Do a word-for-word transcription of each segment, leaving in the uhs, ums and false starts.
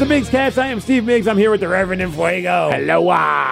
the Migs Cast. I am Steve Miggs. I'm here with the Reverend Infuego. Hello.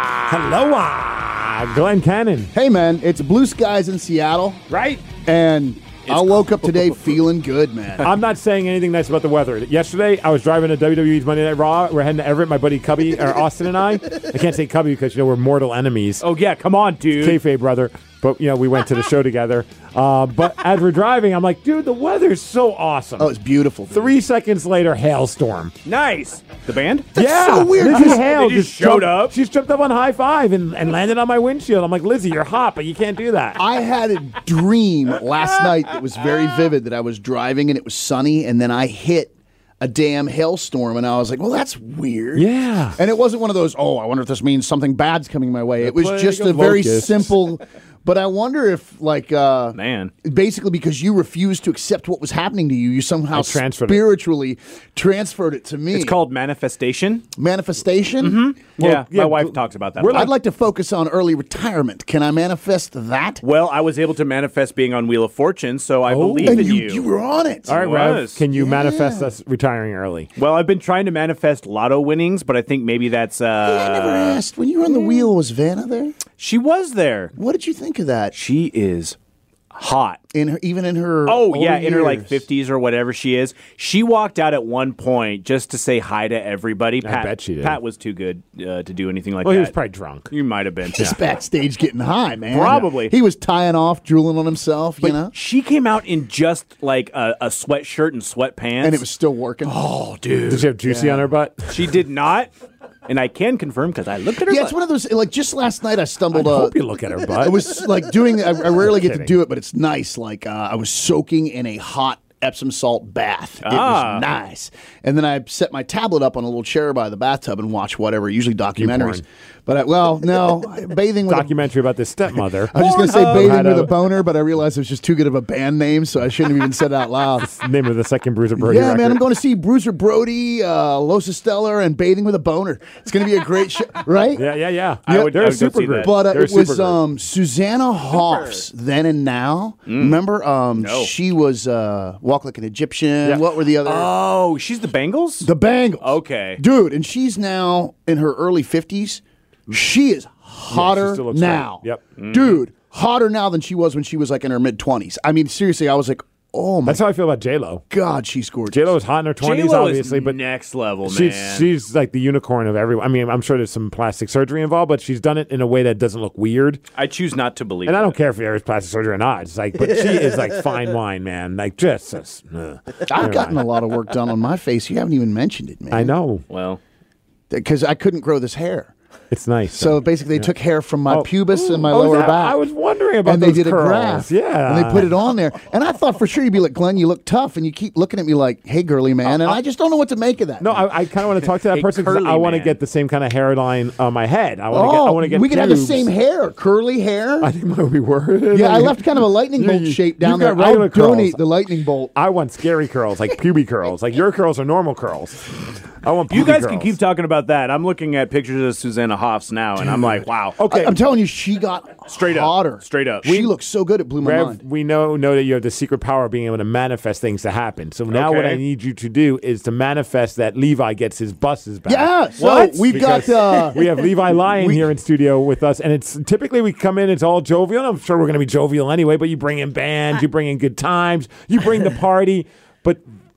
Hello, Glenn Cannon. Hey, man, it's blue skies in Seattle, Right? and I woke up today feeling good, man. I'm not saying anything nice about the weather. Yesterday, I was driving to W W E's Monday Night Raw. We're heading to Everett, my buddy Cubby, or Austin and I. I can't say Cubby because, you know, we're mortal enemies. Oh, yeah, come on, dude. Kayfabe, brother. But, you know, we went to the show together. Uh, but as we're driving, I'm like, dude, the weather's so awesome. Oh, it's beautiful. dude. Three seconds later, hailstorm. Nice. The band? yeah, so weird. Lizzie Just- Hale they just showed jumped, up? She's jumped up on high five and, and landed on my windshield. I'm like, Lizzie, you're hot, but you can't do that. I had a dream last night that was very vivid that I was driving and it was sunny, and then I hit a damn hailstorm, and I was like, well, that's weird. Yeah. And it wasn't one of those, oh, I wonder if this means something bad's coming my way. It was plague just of a very locusts. simple, but I wonder if, like, uh, Man. basically because you refused to accept what was happening to you, you somehow I transferred it. spiritually transferred it to me. It's called manifestation. manifestation. Well, yeah, yeah, my wife but talks about that. we're a lot. I'd like to focus on early retirement. Can I manifest that? Well, I was able to manifest being on Wheel of Fortune, so I Oh. believe And in you, you. you were on it. All right, Rev, was. can you Yeah. manifest us retiring early? Well, I've been trying to manifest lotto winnings, but I think maybe that's. Uh, I never asked. When you were on the wheel, was Vanna there? She was there. What did you think of that? She is hot. In her, even in her Oh, yeah, older in her like years. fifties or whatever she is. She walked out at one point just to say hi to everybody. Pat, bet she did. Pat was too good uh, to do anything like Well, that. he was probably drunk. You might have been. Just backstage getting high, man. Probably. He was tying off, drooling on himself, But you know, she came out in just like a, a sweatshirt and sweatpants. and it was still working. Oh, dude. Did she have juicy on her butt? She did not. And I can confirm because I looked at her Yeah, butt. it's one of those. Like just last night, I I stumbled. uh, hope you look at her butt. I was like doing. I, I rarely get to Kidding. do it, but it's nice. Like uh, I was soaking in a hot Epsom salt bath. It Ah. was nice. And then I set my tablet up on a little chair by the bathtub and watch whatever, usually documentaries. porn. But I, well, no, bathing with a documentary about this stepmother. I was just going to say Pornhub. bathing Had with a- a boner, but I realized it was just too good of a band name, so I shouldn't have even said it out loud. Name of the second Bruiser Brody Yeah, record. man, I'm going to see Bruiser Brody, uh, Los Stellar, and Bathing with a Boner. It's going to be a great show, right? Yeah, yeah, yeah. I would- They're I a would go super see group. that. But uh, They're a it was super group. um, Susanna Hoffs, then and now. Remember? Um, No. She was uh, Walk Like an Egyptian. Yeah. What were the other? Oh, she's the Bengals? the Bangles. Okay. Dude, and she's now in her early fifties. She is hotter still looks now. great. Yep. Mm-hmm. Dude, hotter now than she was when she was like in her mid twenties. I mean, seriously, I was like, oh my That's how I feel about J-Lo. God, she's gorgeous. J-Lo is hot in her twenties, J-Lo obviously, is but next level, she's, man. she's like the unicorn of everyone. I mean, I'm sure there's some plastic surgery involved, but she's done it in a way that doesn't look weird. I choose not to believe And I that. don't care if there is plastic surgery or not. It's like, but she is like fine wine, man. Like just, just uh, I've gotten a lot of work done on my face. You haven't even mentioned it, man. I know. Well, Because I couldn't grow this hair. It's nice. So basically, they took hair from my Oh. pubis and my Oh, lower that- back. I was wondering about and they those did curls. a graph. Yeah. And they put it on there. And I thought for sure you'd be like, Glenn, you look tough. And you keep looking at me like, hey, girly man. And I just don't know what to make of that. No, I, I kind of want to talk to that Hey, person because curly I want to man. get the same kind of hairline on my head. I want to oh, get. I want to get. we could have the pubes. same hair, curly hair. I think we were. yeah, I left kind of a lightning You- bolt you- shape you've down there. got regular I'll curls. donate the lightning bolt. I want scary curls, like puby curls. Like your curls are normal curls. I want. you puby guys curls. can keep talking about that. I'm looking at pictures of Susanna Hoffs now, and I'm like, wow. Okay. I, am telling you, she got Straight up. hotter. Straight up. She We- looks so good. It blew my Rev, mind. we know know that you have the secret power of being able to manifest things to happen. So now what Okay. I need you to do is to manifest that Levi gets his buses back. Yeah. So What? we've got. Because Uh, we have Levi Lyon we- here in studio with us, and it's typically we come in, it's all jovial. And I'm sure we're going to be jovial anyway, but you bring in bands, you bring in good times, you bring the party, but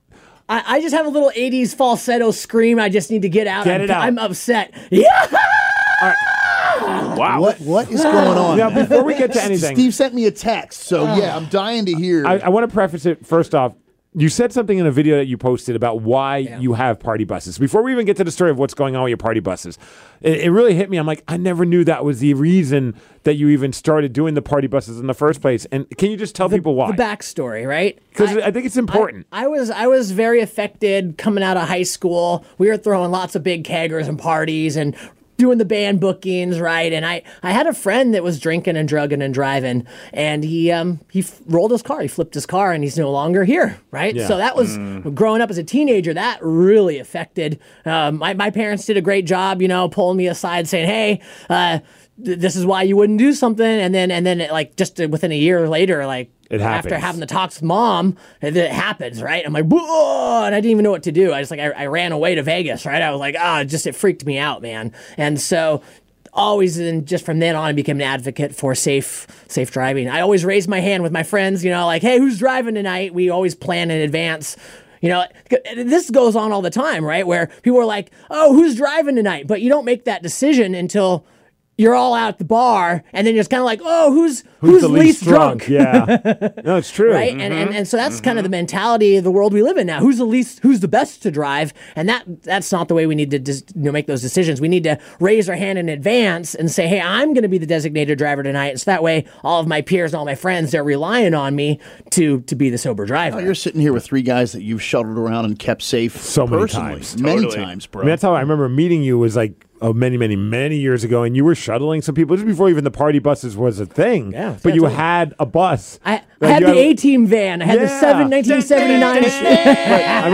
I, I just have a little eighties falsetto scream I just need to get out. Get I'm, it out. I'm upset. Yeah! Wow. what What is going on? now before we get to anything, Steve sent me a text, so yeah, I'm dying to hear. I, I want to preface it first off. You said something in a video that you posted about why you have party buses. Before we even get to the story of what's going on with your party buses, it, it really hit me. I'm like, I never knew that was the reason that you even started doing the party buses in the first place. And can you just tell people why? The backstory, right? Because I, I think it's important. I was I was very affected coming out of high school. We were throwing lots of big keggers and parties and doing the band bookings, right? And I, I had a friend that was drinking and drugging and driving, and he um he f- rolled his car, he flipped his car, and he's no longer here, right? Yeah. So that was growing up as a teenager. That really affected. Um, my my parents did a great job, you know, pulling me aside, saying, "Hey, uh, th- this is why you wouldn't do something," and then and then like just within a year later, like It happens. After having the talks with mom, and it happens, right? I'm like, whoa, and I didn't even know what to do. I just like, I, I ran away to Vegas, right? I was like, ah, oh, just, it freaked me out, man. And so always, and just from then on, I became an advocate for safe, safe driving. I always raised my hand with my friends, you know, like, hey, who's driving tonight? We always plan in advance. You know, this goes on all the time, right? Where people are like, oh, who's driving tonight? But you don't make that decision until you're all out at the bar, and then you're just kind of like, oh, who's who's, Who's the least, least drunk? Yeah. No, it's true. Right? And, and and so that's kind of the mentality of the world we live in now. Who's the least, who's the best to drive? And that that's not the way we need to dis, you know, make those decisions. We need to raise our hand in advance and say, hey, I'm going to be the designated driver tonight. And so that way, all of my peers and all my friends, they're relying on me to to be the sober driver. Oh, you're sitting here with three guys that you've shuttled around and kept safe So many personally. times. Many Totally. times, bro. I mean, that's how I remember meeting you was like, oh, many, many, many years ago, and you were shuttling some people just before even the party buses was a thing. Yeah, but you absolutely. had a bus. I, I Like, had you the A-Team van. I had the Yeah. seven nineteen seventy-nine. I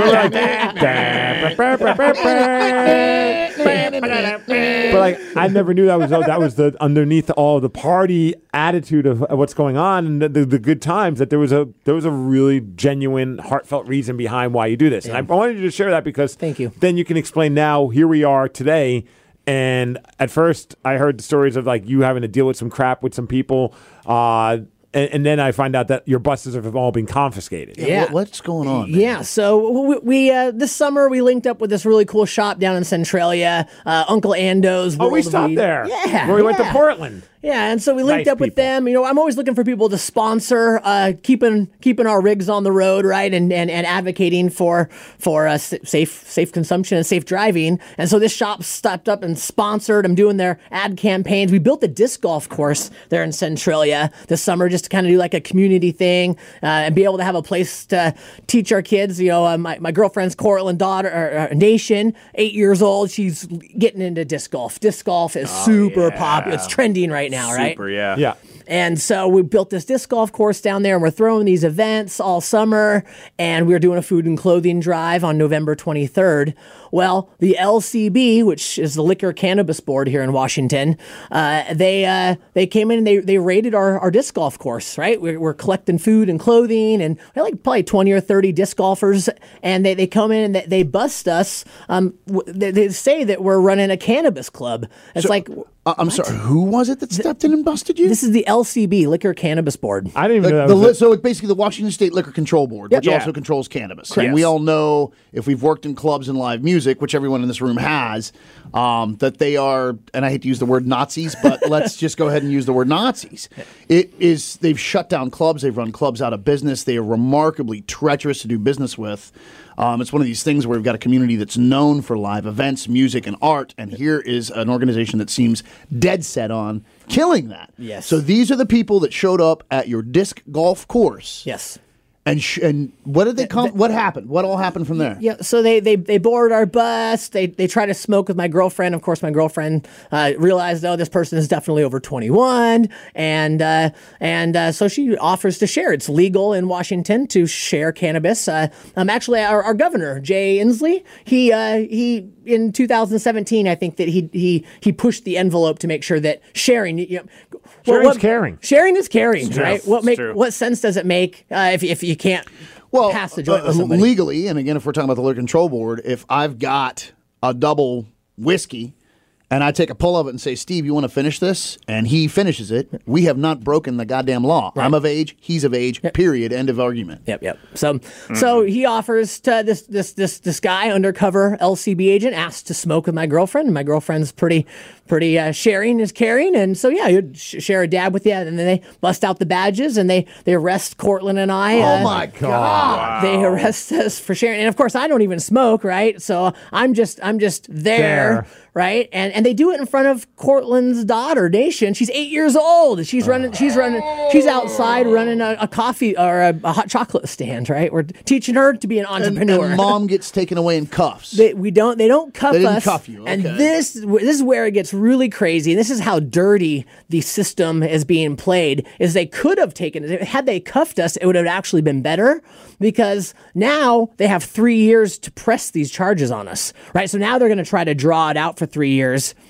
remember like, but like I never knew that was that was the underneath all the party attitude of, of what's going on and the, the, the good times, that there was a there was a really genuine, heartfelt reason behind why you do this. And I wanted you to share that because Thank you. then you can explain now. Here we are today. And at first, I heard the stories of like you having to deal with some crap with some people, uh, and, and then I find out that your buses have all been confiscated. Yeah. What, what's going on? man? Yeah, so we, we uh, this summer we linked up with this really cool shop down in Centralia, uh, Uncle Ando's. Oh, we World of stopped Weed. there. Yeah, where we went to yeah. Portland. Yeah, and so we linked Nice up with people. them. You know, I'm always looking for people to sponsor, uh, keeping keeping our rigs on the road, right, and and, and advocating for for uh, s- safe safe consumption and safe driving. And so this shop stepped up and sponsored. I'm doing their ad campaigns. We built a disc golf course there in Centralia this summer just to kind of do like a community thing uh, and be able to have a place to teach our kids. You know, uh, my my girlfriend's Cortland daughter, or, or Nation, eight years old. She's getting into disc golf. Disc golf is super yeah. popular. It's trending right now, right? Super, yeah. Yeah. And so we built this disc golf course down there, and we're throwing these events all summer, and we were doing a food and clothing drive on November twenty-third. Well, the L C B, which is the Liquor Cannabis Board here in Washington, uh, they uh, they came in and they, they raided our, our disc golf course, right? We're, we're collecting food and clothing, and we had like probably twenty or thirty disc golfers, and they, they come in and they, they bust us. Um, w- they, they say that we're running a cannabis club. It's like, Uh, I'm sorry. Who was it that stepped in and busted you? this is the L C B, Liquor Cannabis Board. I didn't even The- know the that li- was so it's basically the Washington State Liquor Control Board, which Yeah. also controls cannabis. Correct. And we Yes. all know, if we've worked in clubs and live music, which everyone in this room has, um, that they are, and I hate to use the word Nazis, but let's just go ahead and use the word Nazis. It is, they've shut down clubs, they've run clubs out of business, they are remarkably treacherous to do business with. Um, it's one of these things where we've got a community that's known for live events, music, and art, and here is an organization that seems dead set on killing that. Yes. So these are the people that showed up at your disc golf course. Yes. And sh- and what did they come? What happened? What all happened from there? Yeah, so they they they boarded our bus. They they tried to smoke with my girlfriend. Of course, my girlfriend uh, realized, oh, this person is definitely over twenty-one, and uh, and uh, so she offers to share. It's legal in Washington to share cannabis. Uh, um, actually, our, our governor Jay Inslee, he uh, he in two thousand seventeen, I think that he he he pushed the envelope to make sure that sharing. You know, Sharing's caring. Sharing is caring, right? What It's make true. what sense does it make uh, if if you can't Well, pass the joint uh, with somebody? legally, and again, if we're talking about the Liquor Control Board, if I've got a double whiskey and I take a pull of it and say, Steve, you want to finish this? And he finishes it, we have not broken the goddamn law. I'm of age, he's of age, period, end of argument. Yep, yep. So, so he offers to this this this this guy, undercover L C B agent, asks to smoke with my girlfriend, and my girlfriend's pretty pretty uh, sharing is caring, and so yeah, you'd sh- share a dab with you, and then they bust out the badges and they they arrest Cortland and I. Oh uh, my God. They arrest us for sharing, and of course, I don't even smoke, right? So I'm just I'm just there, There. right? And and they do it in front of Cortland's daughter, Nation. She's eight years old. She's running. She's running. She's outside running a, a coffee or a, a hot chocolate stand, right? We're teaching her to be an And, entrepreneur. and mom gets taken away in cuffs. They, we don't. They don't cuff They didn't us. cuff you, And okay. this, this is where it gets really crazy. This is how dirty the system is being played. Is they could have taken it had they cuffed us, it would have actually been better because now they have three years to press these charges on us, right? So now they're going to try to draw it out for three years.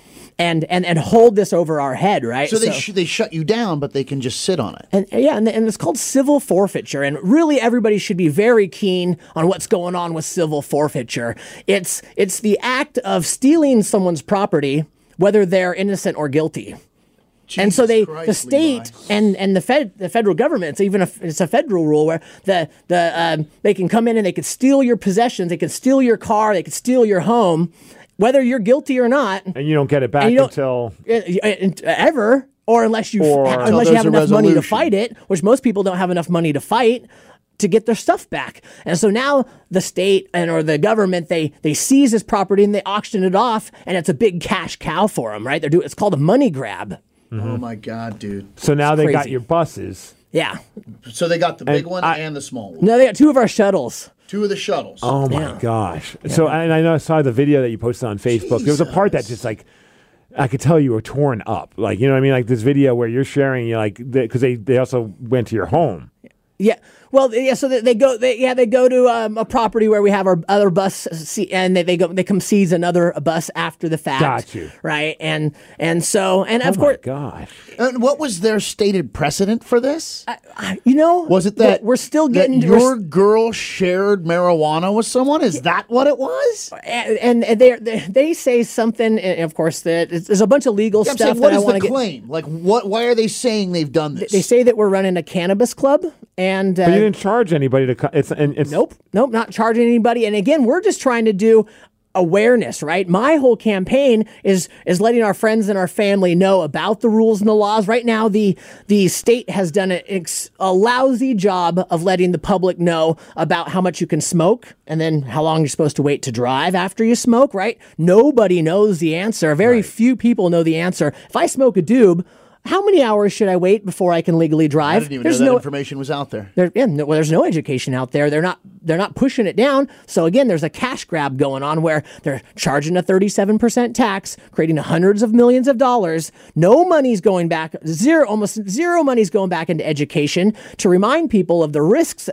and and and hold this over our head, right? So they sh- they shut you down, but they can just sit on it. And yeah, and, and it's called civil forfeiture. And really, everybody should be very keen on what's going on with civil forfeiture. It's it's the act of stealing someone's property, whether they're innocent or guilty. Jesus And so they, Christ, the state Levi. and, and the fed, the federal government, it's even a, it's a federal rule where the the um, they can come in and they can steal your possessions, they can steal your car, they can steal your home, whether you're guilty or not. And you don't get it back you don't- until uh, uh, ever, or unless you Or- unless Until you there's have a enough money to resolution. fight it, which most people don't have enough money to fight to get their stuff back. And so now the state and or the government they they seize this property and they auction it off, and it's a big cash cow for them, right? They're doing it's called a money grab. Oh my God, dude. so now they got crazy. your buses. Yeah. So they got the big one I- and the small one. No, they got two of our shuttles. Two of the shuttles. Oh my Yeah. gosh! So and I know I saw the video that you posted on Facebook. There was a part that Jesus. just like I could tell you were torn up. Like you know what I mean? Like this video where you're sharing, you like because they they also went to your home. Yeah. Well, yeah. So they, they go. They, yeah, they go to um, a property where we have our other bus, see, and they, they go. They come seize another bus after the fact. Got you. Right. And and so and of oh course, my gosh! And what was their stated precedent for this? I- you know, Was it that we're still that getting your we're girl shared marijuana with someone? Is that what it was? and, and they they they say something. And of course, that it's- there's a bunch of legal Yeah, I'm stuff saying, what that I is want the to get. claim? Like, what? Why are they saying they've done this? They say that we're running a cannabis club, and uh, But you didn't charge anybody to. Co- it's and it's Nope, nope, not charging anybody. And again, we're just trying to do awareness, right? My whole campaign is is letting our friends and our family know about the rules and the laws. Right now, the the state has done a, ex- a lousy job of letting the public know about how much you can smoke and then how long you're supposed to wait to drive after you smoke, right? Nobody knows the answer. Very few people know the answer. If I smoke a doob, how many hours should I wait before I can legally drive? I didn't even There's know that no information was out there. there, yeah, no, well, there's no education out there. They're not they're not pushing it down. So again, there's a cash grab going on where they're charging a thirty-seven percent tax, creating hundreds of millions of dollars. No money's going back. Zero, almost zero money's going back into education to remind people of the risks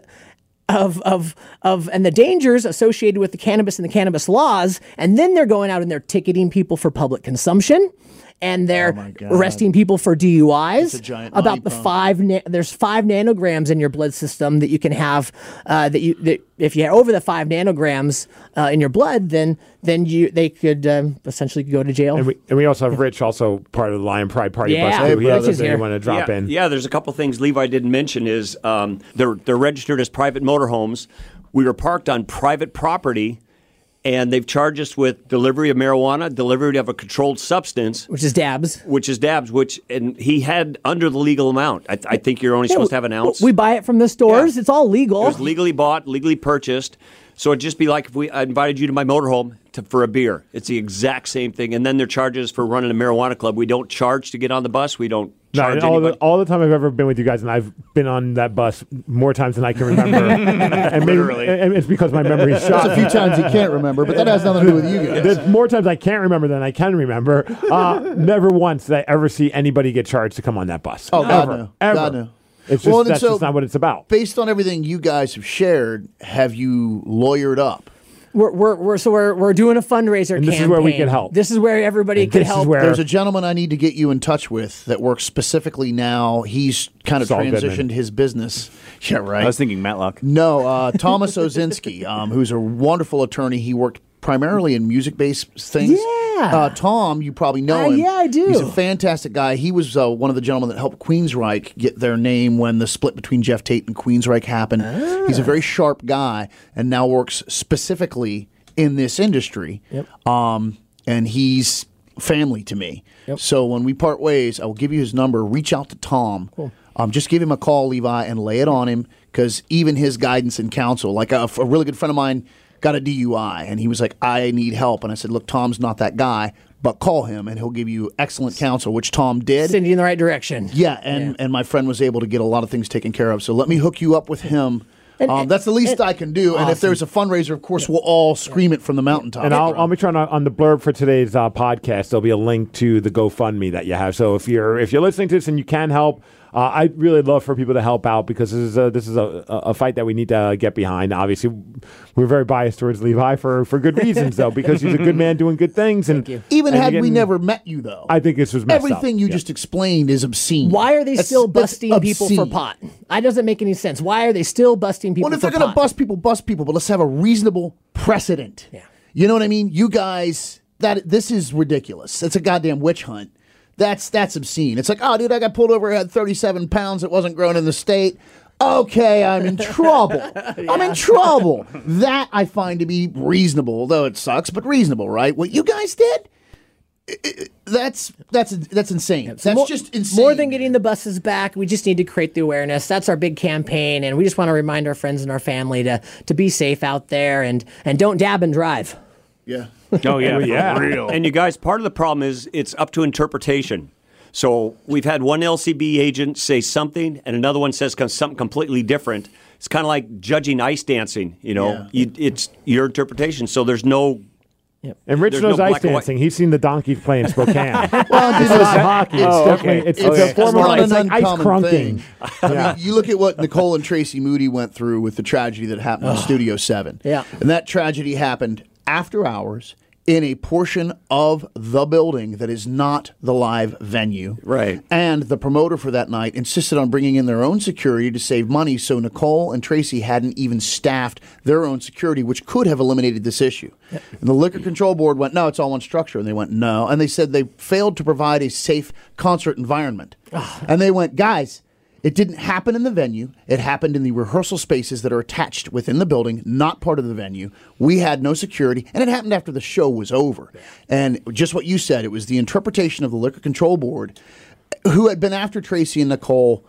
of of of and the dangers associated with the cannabis and the cannabis laws. And then they're going out and they're ticketing people for public consumption. And they're God. arresting people for D U Is. It's a giant money about the pump. five. Na- there's five nanograms in your blood system that you can have. Uh, that you that if you have over the five nanograms uh, in your blood, then then you they could um, essentially go to jail. And we, and we also have Rich, also part of the Lion Pride Party Yeah. bus. Hey, Too. He has Rich is something here. you want to drop yeah, in. Yeah, there's a couple things Levi didn't mention is um, they're they're registered as private motorhomes. We were parked on private property, and they've charged us with delivery of marijuana, delivery of a controlled substance, which is dabs. which is dabs, which and he had under the legal amount. I, I think you're only supposed to have an ounce. We buy it from the stores. Yeah. It's all legal. It was legally bought, legally purchased. So it'd just be like if we I invited you to my motorhome to, for a beer. It's the exact same thing. And then their charges for running a marijuana club. We don't charge to get on the bus. We don't No, charge and all, the, anybody. all the time I've ever been with you guys, and I've been on that bus more times than I can remember. and maybe, Literally. and it's because my memory is There's shot. a few times you can't remember, but that has nothing to do with you guys. There's more times I can't remember than I can remember. Uh, never once did I ever see anybody get charged to come on that bus. Oh, God, ever, no. Ever. God, no. It's just, Well, and that's so- just not what it's about. Based on everything you guys have shared, have you lawyered up? We're, we're, we're so we're, we're doing a fundraiser And this is campaign. where we can help. This is where everybody And can this is help. where- There's a gentleman I need to get you in touch with that works specifically now. He's kind of Saul transitioned Goodman. his business. Yeah, right. I was thinking Matlock. No, uh, Thomas Ozinski, um, who's a wonderful attorney. He worked primarily in music-based things. Yeah. Uh, Tom, you probably know Uh, him. yeah, I do. He's a fantastic guy. He was uh, one of the gentlemen that helped Queensryche get their name when the split between Jeff Tate and Queensryche happened. Ah. He's a very sharp guy and now works specifically in this industry. Yep. Um, and he's family to me. Yep. So when we part ways, I will give you his number. Reach out to Tom. Um, just give him a call, Levi, and lay it on him because even his guidance and counsel, like a, a really good friend of mine got a D U I and he was like, I need help. And I said, look, Tom's not that guy, but call him and he'll give you excellent counsel, which Tom did. Send you in the right direction. Yeah, and, and my friend was able to get a lot of things taken care of. So let me hook you up with him. And- um, that's the least and- I can do. And if there's a fundraiser, of course, we'll all scream it from the mountaintop. And I'll, I'll make sure on, on the blurb for today's uh, podcast, there'll be a link to the GoFundMe that you have. So if you're if you're listening to this and you can help, uh, I'd really love for people to help out because this is a, this is a, a fight that we need to uh, get behind. Obviously, we're very biased towards Levi for, for good reasons, though, because he's a good man doing good things. And even and had getting, we never met you, though, I think this was messed everything up. you yeah. just explained is obscene. Why are they That's- still that's busting people for obscene. pot? That doesn't make any sense. Why are they still busting people Well, if for they're going to pot? bust people, bust people, but let's have a reasonable precedent. Yeah. You know what I mean? You guys, that this is ridiculous. It's a goddamn witch hunt. That's that's obscene. It's like, oh, dude, I got pulled over. I had thirty-seven pounds. It wasn't grown in the state. Okay, I'm in trouble. yeah. I'm in trouble. That I find to be reasonable, though it sucks, but reasonable, right? What you guys did, it, it, that's that's that's insane. So that's more, just insane. More than getting the buses back, we just need to create the awareness. That's our big campaign, and we just want to remind our friends and our family to to be safe out there and and don't dab and drive. Yeah. Oh yeah, Well, yeah. for real. And you guys, part of the problem is it's up to interpretation. So we've had one L C B agent say something, and another one says something completely different. It's kind of like judging ice dancing. You know, Yeah. you, it's your interpretation. So there's no. And Rich There's knows no ice black and white. dancing. He's seen the Donkeys play in Spokane. Well, It's not hockey. It's Oh, definitely okay. it's, It's- it's a it's form of not it's an like ice uncommon crunking. thing. I Yeah. mean, you look at what Nicole and Tracy Moody went through with the tragedy that happened in Studio seven. Yeah. And that tragedy happened after hours in a portion of the building that is not the live venue. Right. And the promoter for that night insisted on bringing in their own security to save money, so Nicole and Tracy hadn't even staffed their own security, which could have eliminated this issue. And the Liquor Control Board went, no, it's all one structure. And they went, no. And they said they failed to provide a safe concert environment. And they went, guys, it didn't happen in the venue. It happened in the rehearsal spaces that are attached within the building, not part of the venue. We had no security, and it happened after the show was over. And just what you said, it was the interpretation of the Liquor Control Board, who had been after Tracy and Nicole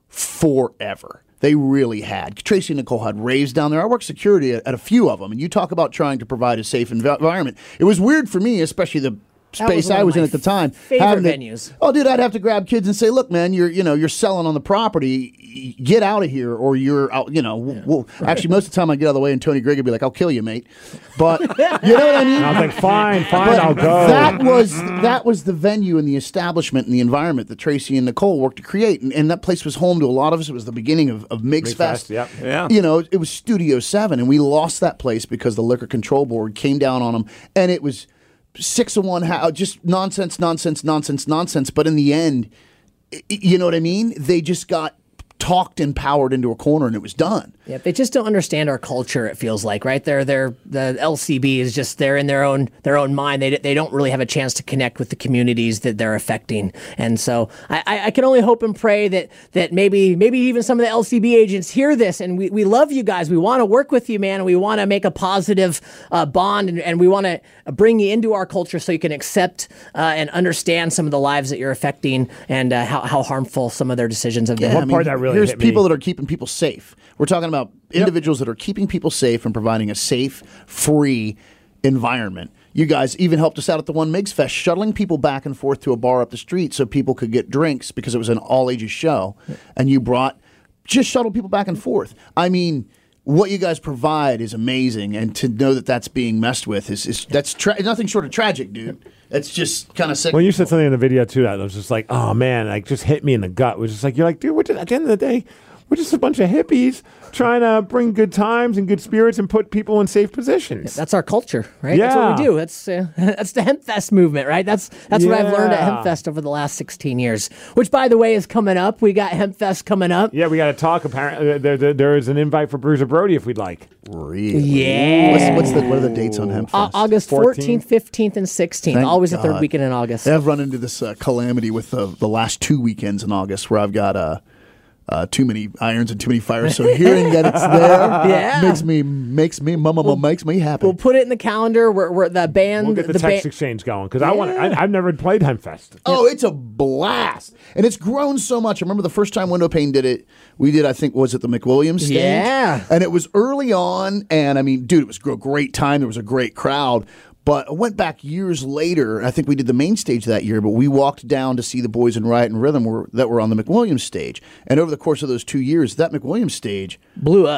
forever. They really had. Tracy and Nicole had raves down there. I worked security at, at a few of them, and you talk about trying to provide a safe env- environment. It was weird for me, especially the That was space one I of was in my at the time. favorite having to- venues. oh, dude, I'd have to grab kids and say, "Look, man, you're you know you're selling on the property. Get out of here, or you're out." You know, we'll, we'll, actually, most of the time I get out of the way, and Tony Grigg would be like, "I'll kill you, mate." But you know what I mean? And I was like, fine, fine, But I'll go. That was that was the venue and the establishment and the environment that Tracy and Nicole worked to create, and, and that place was home to a lot of us. It was the beginning of, of Migs Migs Fest. Fest, yep. Yeah. You know, it was Studio Seven, and we lost that place because the Liquor Control Board came down on them, and it was six of one, how just nonsense, nonsense, nonsense, nonsense. But in the end, y- you know what I mean? They just got talked and powered into a corner, and it was done. Yeah, they just don't understand our culture. It feels like, right? They're they're the L C B is just they're in their own their own mind. They they don't really have a chance to connect with the communities that they're affecting. And so I, I, I can only hope and pray that that maybe maybe even some of the L C B agents hear this, and we, we love you guys. We want to work with you, man, and we want to make a positive uh, bond, and, and we want to bring you into our culture so you can accept uh, and understand some of the lives that you're affecting and uh, how how harmful some of their decisions have been. Yeah, One part that really here's hit people me. that are keeping people safe. We're talking about individuals that are keeping people safe and providing a safe, free environment. You guys even helped us out at the One Migs Fest, shuttling people back and forth to a bar up the street so people could get drinks because it was an all ages show, and you brought just shuttle people back and forth. I mean, what you guys provide is amazing, and to know that that's being messed with is, is that's tra- nothing short of tragic, dude. It's just kind of sick. When you said something in the video too, that was just like, oh man, like just hit me in the gut. It was just like, you're like, dude, we're just, at the end of the day, we're just a bunch of hippies trying to bring good times and good spirits and put people in safe positions. That's our culture, right? That's what we Yeah. do. That's uh, that's the HempFest movement, right? That's that's what I've learned at Yeah. HempFest over the last sixteen years. Which, by the way, is coming up. We got HempFest coming up. Yeah, we got to talk. Apparently, there, there, there is an invite for Bruiser Brody if we'd like. Really? Yeah. What's, what's the what are the dates on Hempfest? Au- August fourteenth. fourteenth, fifteenth, and sixteenth. Thank Always the third God. weekend in August. I've run into this uh, calamity with the the last two weekends in August where I've got uh, uh, too many irons and too many fires. So hearing that it's there Yeah. makes me makes me mama mama makes me happy. We'll put it in the calendar. Where, where the band, We'll get the, the text ba- exchange going because I want. I, I've never played Hempfest. Oh, it's a blast. And it's grown so much. I remember the first time Window Pane did it, we did, I think, was it the McWilliams stage? Yeah. And it was early on, and I mean, dude, it was a great time. There was a great crowd. But I went back years later. I think we did the main stage that year, but we walked down to see the boys in Riot and Rhythm were, that were on the McWilliams stage. And over the course of those two years, that McWilliams stage blew up.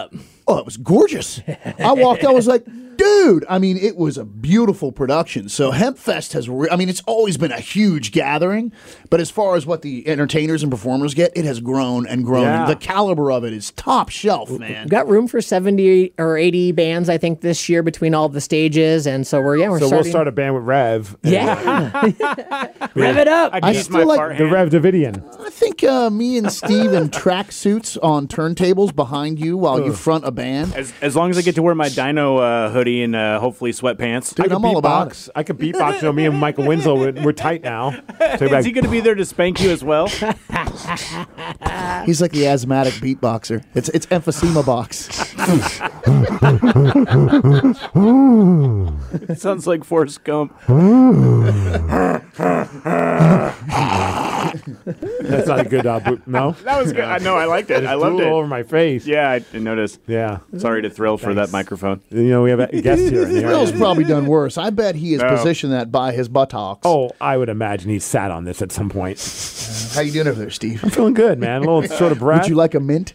Oh, it was gorgeous. I walked out, I was like, dude, I mean, it was a beautiful production. So Hempfest has, re- I mean, it's always been a huge gathering, but as far as what the entertainers and performers get, it has grown and grown. Yeah. The caliber of it is top shelf, man. We've got room for seventy or eighty bands, I think, this year between all the stages, and so we're yeah we're So starting. we'll start a band with Rev. Yeah, rev it up. I'd I use still my like fart The hand. Rev Davidian. I think uh, me and Steve in track suits on turntables behind you while you front a band. As, as long as I get to wear my Dino uh, hoodie and uh, hopefully sweatpants. Dude, I could I'm all about beatbox. I could beatbox. You know, me and Michael Winslow, we're, we're tight now. So Is like, he going to be there to spank you as well? He's like the asthmatic beatboxer. It's it's emphysema box. It sounds like Forrest Gump. that's not a good uh, boot. No? That was good. I know. I liked it. I Just loved drool it. all over my face. Yeah, I didn't notice. Yeah. Sorry to thrill for Thanks. that microphone. You know, we have a guest here. in the Will's area. probably done worse. I bet he has No. positioned that by his buttocks. Oh, I would imagine he sat on this at some point. How you doing over there, Steve? Feeling good, man. A little short of breath. Would you like a mint?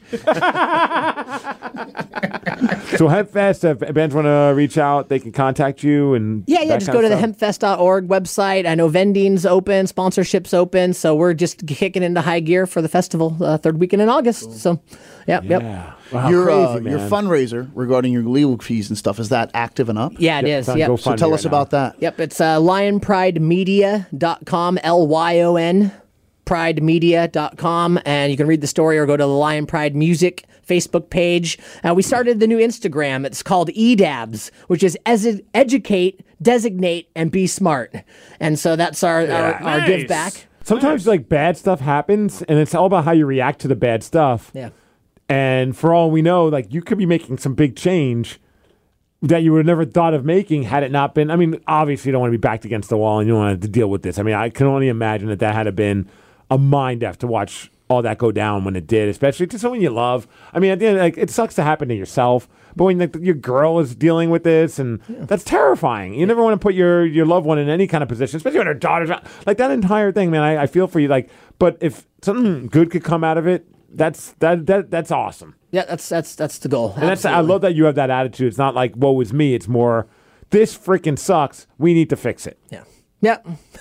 So Hempfest, if bands want to reach out, they can contact you and Yeah, yeah. that Just kind go to of the stuff? hempfest dot org website. I know vending's open, sponsorship's open, so we're just kicking into high gear for the festival uh, third weekend in August. So, yep, yep. Yeah. Wow, your crazy, uh, man. your fundraiser regarding your legal fees and stuff, is that active and up? Yeah, it Yep, is. it's on Yep. GoFundMe So tell right us now. about that. Yep, it's uh, lion pride media dot com, L Y O N, pride media dot com, and you can read the story or go to the Lion Pride Music Facebook page. Uh, we started the new Instagram. It's called E D A B S, which is as educate, designate, and be smart. And so that's our, our, our Nice. give back. Sometimes like bad stuff happens, and it's all about how you react to the bad stuff. Yeah. And for all we know, like you could be making some big change that you would have never thought of making had it not been. I mean, obviously, you don't want to be backed against the wall and you don't want to deal with this. I mean, I can only imagine that that had to been a mind f to watch all that go down when it did, especially to someone you love. I mean, at the end, like it sucks to happen to yourself, but when like your girl is dealing with this, and that's terrifying. You never want to put your your loved one in any kind of position, especially when her daughter's not- like that entire thing. Man, I, I feel for you. Like, but if something good could come out of it, that's that that that's awesome. Yeah, that's that's that's the goal. And that's I love that you have that attitude. It's not like woe is me. It's more this freaking sucks. We need to fix it. Yeah. Yeah.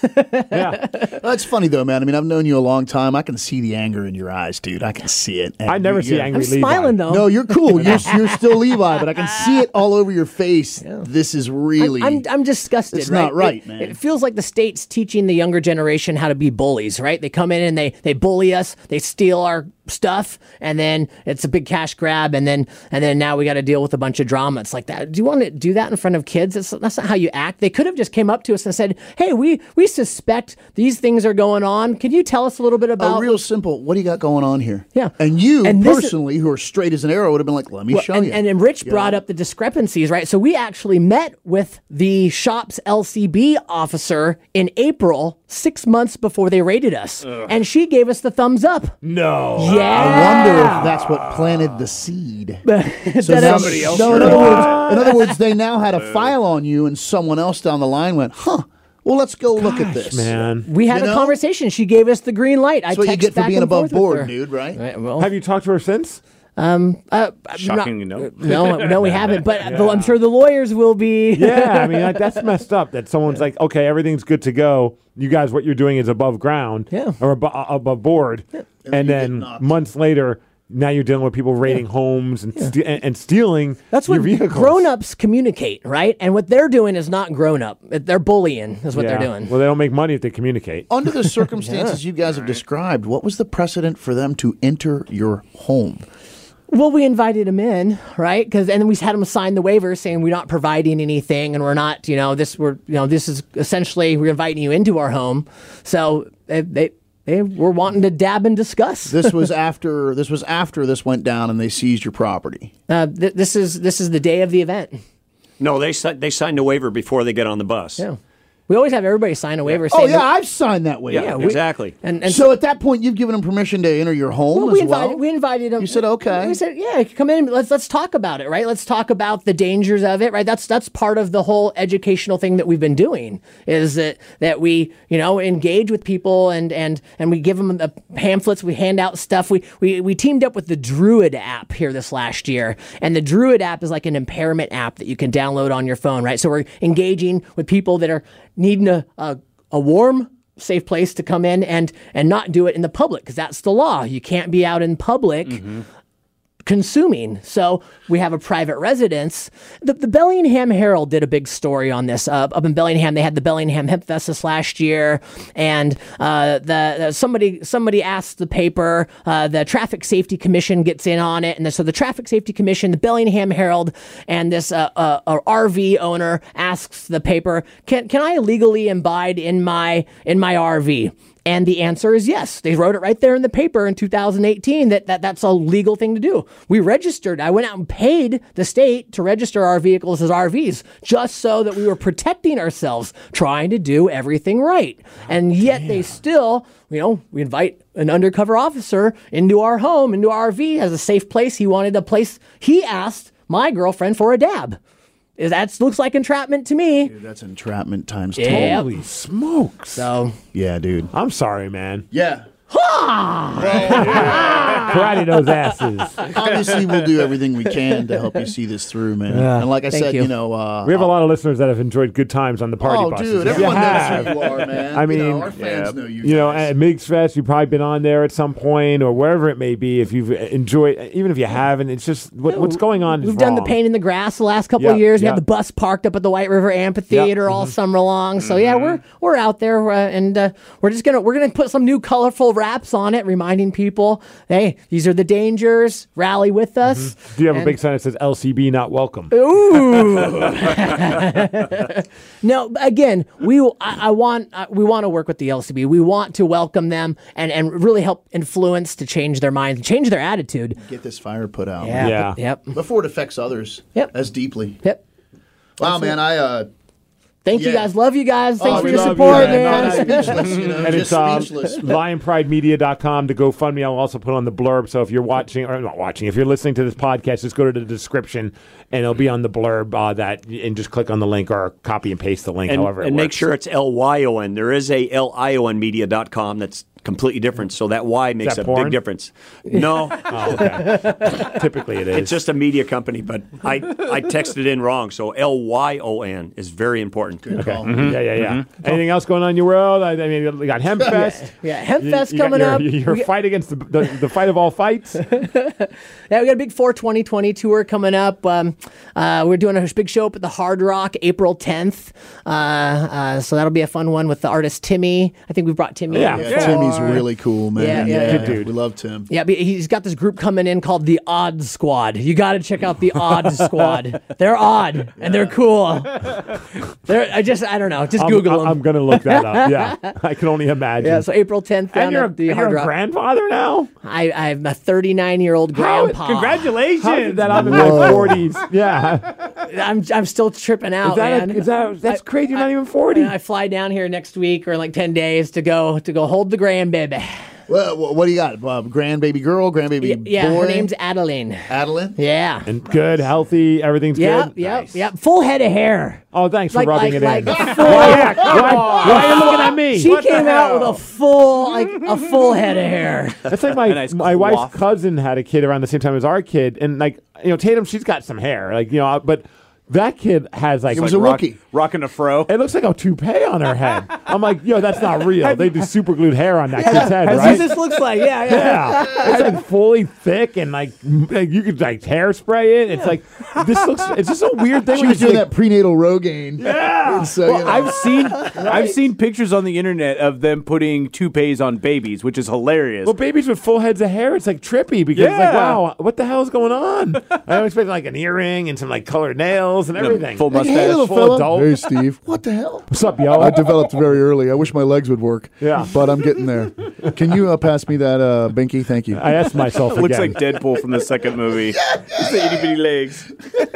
Yeah. That's funny though, man. I mean, I've known you a long time. I can see the anger in your eyes, dude. I can see it. And I never you- see yeah. angry I'm Levi. smiling though. No, you're cool. You're, you're still Levi, but I can see it all over your face. This is really. I'm, I'm disgusted. It's right? not right, It- man. It feels like the state's teaching the younger generation how to be bullies, right? They come in and they they bully us, they steal our stuff, and then it's a big cash grab, and then and then now we got to deal with a bunch of drama. It's like that. Do you want to do that in front of kids? That's, that's not how you act. They could have just came up to us and said, "Hey, we we suspect these things are going on. Can you tell us a little bit about?" a real simple. What do you got going on here? Yeah. And you And this is- personally, who are straight as an arrow, would have been like, "Let me Well, show and, you." and, and Rich You brought know? up the discrepancies, right? So we actually met with the shop's L C B officer in April, six months before they raided us, and she gave us the thumbs up. No. Yeah, I wonder if that's what planted the seed. So That- now- Somebody else No, in heard other, about words, in other words, they now had a file on you, and someone else down the line went, "Huh? Well, let's go look at this." Man. we had You a know? conversation. She gave us the green light. That's I what you texted get for back being and above forth with board, her. dude. Right? Right, well, Have you talked to her since? uh, Shocking, not- no. no, no, we haven't. But but I'm sure the lawyers will be. Yeah, I mean like, that's messed up. That someone's like, okay, everything's good to go. You guys, what you're doing is above ground, Yeah. or abo- above board, and, then you get then knocked. months later, now you're dealing with people raiding homes and, ste- and and stealing That's your what vehicles. grown-ups communicate, right? And what they're doing is not grown-up. They're bullying, is what Yeah. they're doing. Well, they don't make money if they communicate. Under the circumstances you guys have described, what was the precedent for them to enter your home? Well, we invited him in, right? Because and then we had him sign the waiver saying we're not providing anything, and we're not, you know, this we're, you know, this is essentially we're inviting you into our home. So they they, they were wanting to dab and discuss. This was after this was after this went down, and they seized your property. Uh, th- this is this is the day of the event. No, they si- they signed a waiver before they get on the bus. Yeah. We always have everybody sign a waiver. Oh saying yeah, that- I've signed that waiver. Yeah, we- exactly. And, and so at that point, you've given him permission to enter your home Well, as we invited, well. we invited him. You said, okay. We said, yeah, come in. Let's let's talk about it, right? Let's talk about the dangers of it, right? That's that's part of the whole educational thing that we've been doing. Is that that we you know engage with people and and and we give them the pamphlets. We hand out stuff. We we we teamed up with the Druid app here this last year, and the Druid app is like an impairment app that you can download on your phone, right? So we're engaging with people that are needing a a, a warm, safe place to come in and and not do it in the public, because that's the law. You can't be out in public mm-hmm. consuming. So we have a private residence. The, the Bellingham Herald did a big story on this. Uh, up in Bellingham, they had the Bellingham Hemp Fest this last year, and uh, the, the somebody somebody asked the paper. Uh, the Traffic Safety Commission gets in on it, and the, so the Traffic Safety Commission, the Bellingham Herald, and this uh, uh, uh, R V owner asks the paper, "Can can I legally imbibe in my in my R V?" And the answer is yes. They wrote it right there in the paper in two thousand eighteen that, that that's a legal thing to do. We registered. I went out and paid the state to register our vehicles as R Vs just so that we were protecting ourselves, trying to do everything right. And yet Damn. They still, you know, we invite an undercover officer into our home, into our R V as a safe place. He wanted a place. He asked my girlfriend for a dab. That looks like entrapment to me. Dude, that's entrapment times Yeah. ten. Holy smokes. So, Yeah, dude. I'm sorry, man. Yeah. Karate those asses. Obviously, we'll do everything we can to help you see this through, man. And like I Thank said, you. you, know, uh, We have a lot of listeners that have enjoyed good times on the party oh, buses. dude, If you everyone have, knows who you are, man. I You mean, know, our fans yeah. know you. You know, guys. at Migs Fest, you've probably been on there at some point or wherever it may be. If you've enjoyed, even if you haven't, it's just what, what's going on. We've is done the wrong. paint in the grass the last couple Yep, of years. We yep. have the bus parked up at the White River Amphitheater Yep. all summer long. So yeah, we're we're out there uh, and uh, we're just gonna we're gonna put some new colorful wraps on it, reminding people, hey, these are the dangers. Rally with us. Do you have a And- big sign that says L C B not welcome? Ooh. No, again, we I, I want uh, we want to work with the L C B. We want to welcome them and and really help influence to change their minds, and change their attitude. Get this fire put out. Yeah. Yeah. but- Yep. Before it affects others Yep. as deeply. Yep. Wow, man, I uh, Thank you Yeah. guys. Love you guys. Thanks Oh, for we your love you, support, man. man. No, I'm speechless, you know, And just it's um, speechless. lion pride media dot com to GoFundMe. I'll also put on the blurb. So if you're watching, or not watching, if you're listening to this podcast, just go to the description and it'll be on the blurb uh, that, and just click on the link or copy and paste the link, And, however it and make works. sure it's L Y O N. There is a L I O N media dot com that's completely different. So that Y makes that a porn? big difference. No, Oh, okay. Typically it is. it's just a media company, but I, I texted in wrong. So L Y O N is very important. Good Okay. call. Mhm. Yeah, yeah, yeah. Anything else going on in your world? I, I mean, we got Hempfest. Yeah, Hempfest You- you got coming your, up. Your We got- fight against the, the the fight of all fights. Yeah, we got a big four twenty twenty tour coming up. Um, uh, we're doing a big show up at the Hard Rock April tenth. Uh, uh, so that'll be a fun one with the artist Timmy. I think we brought Timmy. Yeah. in Yeah, before. Timmy's really cool, man. Yeah, yeah, Good dude. We love Tim. Yeah, but he's got this group coming in called the Odd Squad. You got to check out the Odd Squad. They're odd and they're cool. They're I just I don't know. Just I'm, Google them. I'm gonna look that up. Yeah, I can only imagine. yeah, so April tenth down and you're, at the and Hard you're a Rock. grandfather now. I, I'm a thirty-nine year old How- grandpa. Congratulations. How did that? I'm in my forties. Yeah, I'm I'm still tripping out, is that, man. a, is that that's I- crazy? You're not I- even forty. And I fly down here next week or in like ten days to go to go hold the grandbaby. Well, wh- what do you got? Uh, grandbaby girl, grandbaby Yeah, boy? her name's Adeline. Adeline. Yeah. And good, healthy, everything's Yep, good. yep, yep. Full head of hair. Oh, thanks for Like- rubbing like- it like in. a full- why, why, why are you looking at me? She came out with a full, like a full head of hair. That's like my nice my coif. wife's cousin had a kid around the same time as our kid, and like you know Tatum, she's got some hair, like you know, but that kid has like It was like, a Rock- rookie. Rocking a fro. it looks like a toupee on her head. I'm like, yo, that's not real. They just super glued hair on that kid's head, That's right? what this looks like. Yeah, yeah. Yeah, it's like fully thick and like m- like, you could like hairspray it. It's like this looks. It's just a weird thing. She when was you doing think- that prenatal Rogaine. Yeah. And so, you know, I've seen I've seen pictures on the internet of them putting toupees on babies, which is hilarious. Well, babies with full heads of hair, it's like trippy because it's like, Yeah. wow, what the hell is going on? I was expecting like an earring and some like colored nails and everything. full Like, hey, mustache. little full fella. adult. Hey, Steve. What the hell? What's up, yo? I developed very early. I wish my legs would work. Yeah. But I'm getting there. Can you uh, pass me that, uh, Binky? Thank you. I asked myself Looks again. like Deadpool from the second movie. Just the itty bitty legs.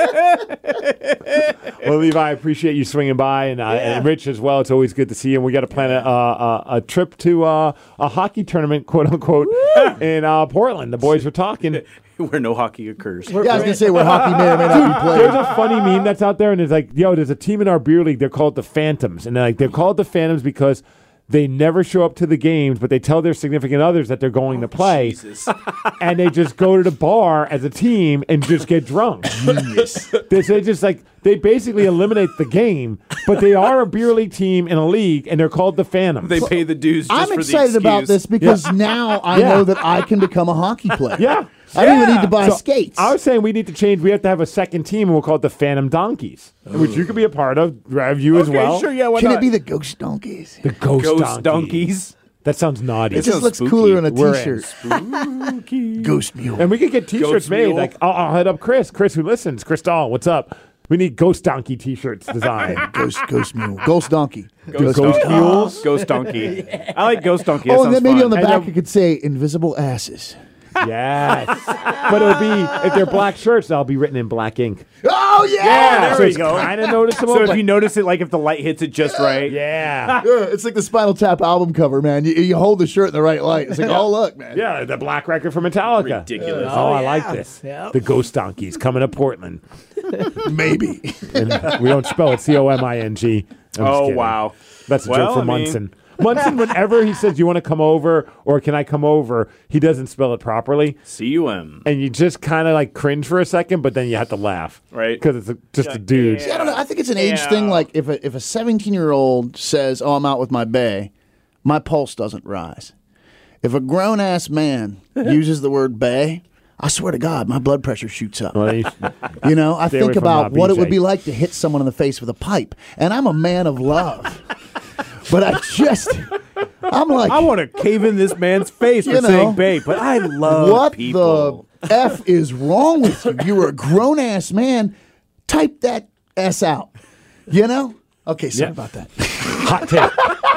Well, Levi, I appreciate you swinging by, and, uh, Yeah. and Rich as well. It's always good to see you. And we got to plan a, a, a trip to uh, a hockey tournament, quote unquote, in uh, Portland. The boys were talking. Where no hockey occurs. Yeah, I was going to say where hockey may or may not be There's played. a funny meme that's out there, and it's like, yo, there's a team in our beer league. They're called the Phantoms, and they're like they're called the Phantoms because they never show up to the games, but they tell their significant others that they're going to play, Jesus. and they just go to the bar as a team and just get drunk. Genius. They say just like they basically eliminate the game, but they are a beer league team in a league, and they're called the Phantoms. They pay the dues just I'm for excited the about excuse. this because now I Yeah. know that I can become a hockey player. Yeah. I don't even Yeah. need to buy So, skates. I was saying we need to change. We have to have a second team, and we'll call it the Phantom Donkeys, which you could be a part of. Rev, you as Okay, well. sure, yeah, why Can not? it be the Ghost Donkeys? The Ghost, Ghost Donkey. donkeys? That sounds naughty. It just sounds looks spooky. cooler on a We're t-shirt. Spooky. Ghost Mule. And we could get T-shirts Ghost made. Mule. Like I'll, I'll head up Chris. Chris, who listens? Chris Dahl, what's up? We need Ghost Donkey T-shirts designed. Ghost Ghost Mule. Ghost Donkey. Ghost, Ghost donkey. mules? Ghost donkey. I like ghost donkey. That Oh, and sounds then maybe fun. on the And back then- it could say invisible asses. Yes, but it'll be if they're black shirts. They'll be written in black ink. Oh yeah! Yeah, there so we it's go. kind of noticeable. So if but- you notice it, like if the light hits it just right. yeah, Yeah, it's like the Spinal Tap album cover, man. You, you hold the shirt in the right light. It's like, oh look, man. yeah, the black record from Metallica. Ridiculous. Oh, I yeah. like this. Yep. The Ghost Donkeys coming to Portland. Maybe. And we don't spell it C O M I N G. I'm just Oh, kidding. wow. That's a Well, joke for I mean- Munson. Munson, whenever he says, you want to come over or can I come over, he doesn't spell it properly. C U M. And you just kind of like cringe for a second, but then you have to laugh. Right. Because it's a, just a dude. See, I don't know. I think it's an age Yeah. thing. Like if a, if a seventeen year old says, "Oh, I'm out with my bae," my pulse doesn't rise. If a grown ass man uses the word bae, I swear to God, my blood pressure shoots up. Well, you- You know, I Stay think away from, about uh, what it B J. would be like to hit someone in the face with a pipe, and I'm a man of love. But I just, I'm like, I want to cave in this man's face for You know, saying babe, but I love what people. the F is wrong with you? You're a grown ass man. Type that S out. You know? Okay, sorry Yeah. about that. hot take.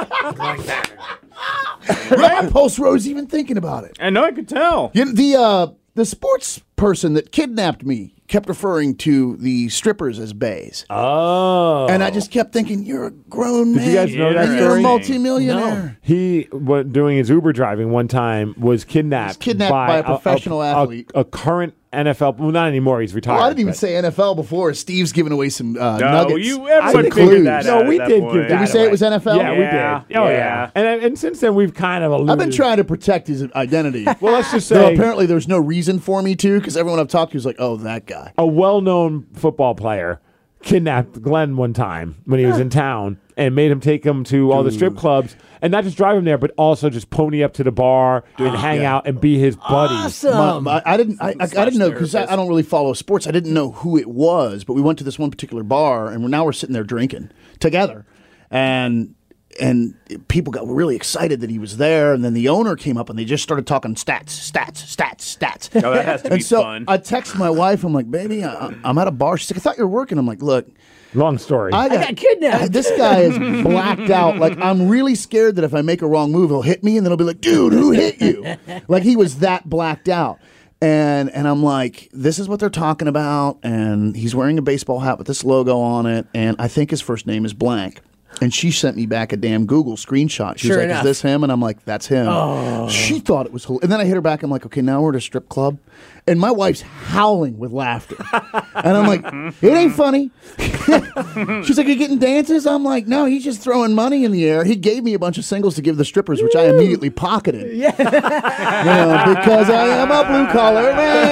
My pulse rose even thinking about it. I know, I could tell. You know, the uh, the sports person that kidnapped me kept referring to the strippers as bays. Oh. And I just kept thinking, you're a grown man. you guys know that and You're a story? multimillionaire. He, what, doing his Uber driving one time, was kidnapped, Was kidnapped by a professional athlete. A, current N F L, well, not anymore. He's retired. Well, I didn't even but- say N F L before. Steve's giving away some uh, No, nuggets. you Some everybody clues. figured that No, out. we at did that give point. that Did we say away. it was N F L? Yeah, we Yeah. did. Oh, yeah. Yeah. And, and since then, we've kind of alluded. I've been trying to protect his identity. Well, let's just Though say apparently there's no reason for me to, because everyone I've talked to is like, oh, that guy. a well-known football player kidnapped Glenn one time when he was in town and made him take him to all the strip clubs and not just drive him there, but also just pony up to the bar and hang yeah. out and be his buddy. Awesome. My- my- I didn't. I, I, I didn't know because I, I don't really follow sports. I didn't know who it was, but we went to this one particular bar, and we're now we're sitting there drinking together, and and people got really excited that he was there, and then the owner came up and they just started talking stats, stats, stats, stats. Oh, that has to be and so fun. I text my wife. I'm like, baby, I, I'm at a bar. She's like, I thought you were working. I'm like, look. Long story. I got, got kidnapped. This guy is blacked out. Like, I'm really scared that if I make a wrong move, he'll hit me, and then he'll be like, dude, who hit you? Like, he was that blacked out. And and I'm like, this is what they're talking about. And he's wearing a baseball hat with this logo on it. And I think his first name is blank. And she sent me back a damn Google screenshot. She Sure was like, enough. is this him? And I'm like, that's him. She thought it was hilarious. And then I hit her back. I'm like, okay, now we're at a strip club. And my wife's howling with laughter. And I'm like, it ain't funny. She's like, you getting dances? I'm like, no, he's just throwing money in the air. He gave me a bunch of singles to give the strippers, which I immediately pocketed. Yeah. You know, because I am a blue collar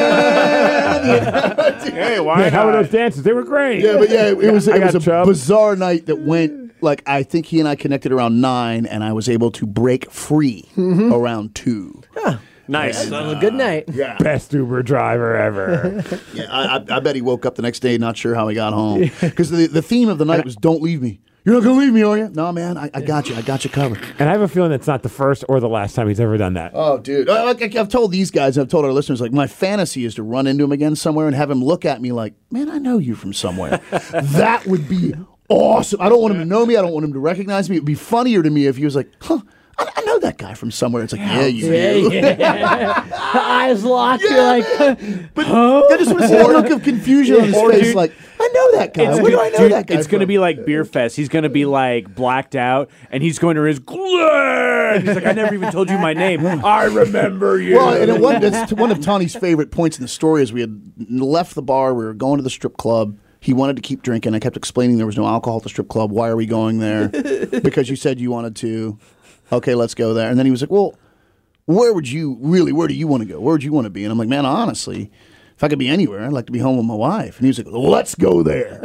man. Hey, why Hey, how were not? those dances? They were great. Yeah, but yeah, it, it was I it was got a Chubb. bizarre night that went like I think he and I connected around nine, and I was able to break free around two. Nice. So, a good night. Yeah, Best Uber driver ever. yeah. I, I, I bet he woke up the next day not sure how he got home because the the theme of the night was "Don't leave me." You're not gonna leave me, are you? No, man. I, I got you. I got you covered. And I have a feeling it's not the first or the last time he's ever done that. Oh, dude. I- Like I've told these guys, I've told our listeners, like my fantasy is to run into him again somewhere and have him look at me like, man, I know you from somewhere. That would be awesome. I don't want him to know me. I don't want him to recognize me. It would be funnier to me if he was like, huh, I, I know that guy from somewhere. It's like, yeah, you Yeah, do. yeah. Eyes locked. You're like, But I just want to see that look of confusion on his Or, face. dude, Like, I know that guy. It's Where do gonna- I know dude, that guy It's going to from? be like Beer Fest. He's going to be like blacked out, and he's going to his Glenn. He's like, I never even told you my name. I remember you. Well, and it one, that's one of Tawny's favorite points in the story is we had left the bar. We were going to the strip club. He wanted to keep drinking. I kept explaining there was no alcohol at the strip club. Why are we going there? Because you said you wanted to. Okay, let's go there. And then he was like, well, where would you really, where do you want to go? Where would you want to be? And I'm like, man, honestly, if I could be anywhere, I'd like to be home with my wife. And he was like, let's go there.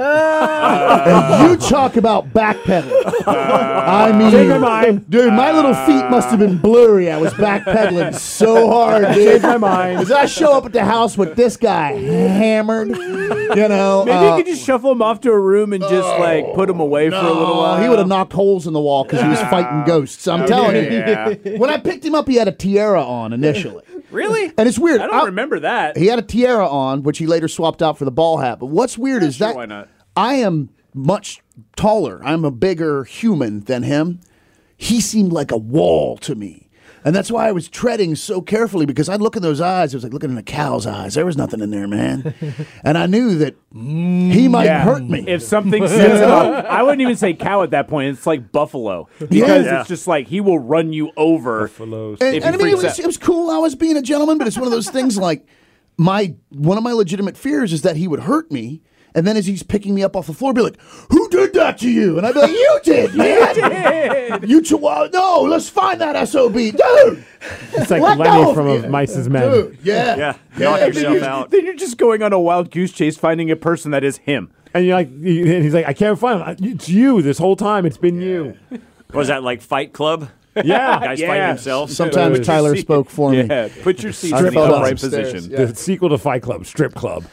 And you talk about backpedaling. I mean, Change my mind. dude, my little feet must have been blurry. I was backpedaling so hard, dude. Change my mind. As I show up at the house with this guy hammered, you know. Maybe uh, you could just shuffle him off to a room and just like put him away for a little Oh, while. he would have knocked holes in the wall because he was fighting ghosts. I'm telling yeah. you. When I picked him up, he had a tiara on initially. Really? And it's weird. I don't remember that. He had a tiara on, which he later swapped out for the ball hat. But what's weird is sure, that why not? I am much taller. I'm a bigger human than him. He seemed like a wall to me. And that's why I was treading so carefully, because I'd look in those eyes. It was like looking in a cow's eyes. There was nothing in there, man. And I knew that he might Yeah. hurt me. If something sets him up, I wouldn't even say cow at that point. It's like buffalo. Because Yeah. it's just like he will run you over. Buffaloes. And, If and I he mean, it freaks was, out. it was cool. I was being a gentleman, but it's one of those things like my one of my legitimate fears is that he would hurt me. And then as he's picking me up off the floor, be like, who did that to you? And I'd be like, you did, man. You chihuahua. No, let's find that S O B. Dude. It's like Let Lenny go. from Of Mice's Men. Dude, yeah. Yeah, Yeah. knock And yourself then out. Then you're just going on a wild goose chase finding a person that is him. And you're like, you- and he's like, I can't find him. It's you this whole time. It's been you. Was that like Fight Club? Yeah. Guys Yeah. fighting themselves? Sometimes Dude. Tyler spoke for me. Yeah, put your seats Strip in the club upright upstairs, position. yeah. The sequel to Fight Club, Strip Club.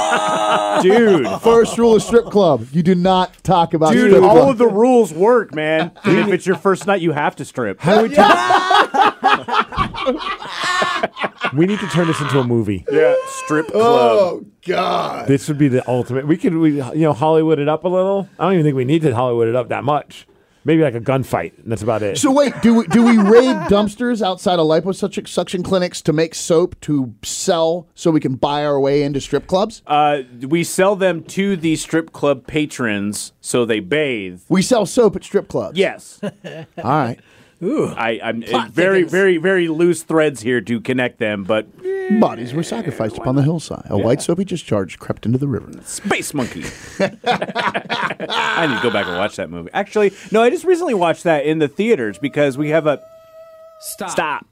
Dude. First rule of strip club: you do not talk about Dude, strip all club. of the rules work, man. And if it's your first night, you have to strip. How do we turn- We need to turn this into a movie. Yeah, strip club. Oh God! This would be the ultimate. We could, we, you know, Hollywood it up a little. I don't even think we need to Hollywood it up that much. Maybe like a gunfight, and that's about it. So wait, do we, do we raid dumpsters outside of liposuction clinics to make soap to sell so we can buy our way into strip clubs? Uh, we sell them to the strip club patrons so they bathe. We sell soap at strip clubs. Yes. All right. I, I'm Plot very, thickens. very, very loose threads here to connect them, but Bodies were sacrificed upon the hillside. A white soapy discharge crept into the river. Space Monkey. I need to go back and watch that movie. Actually, no, I just recently watched that in the theaters because we have a Stop. stop.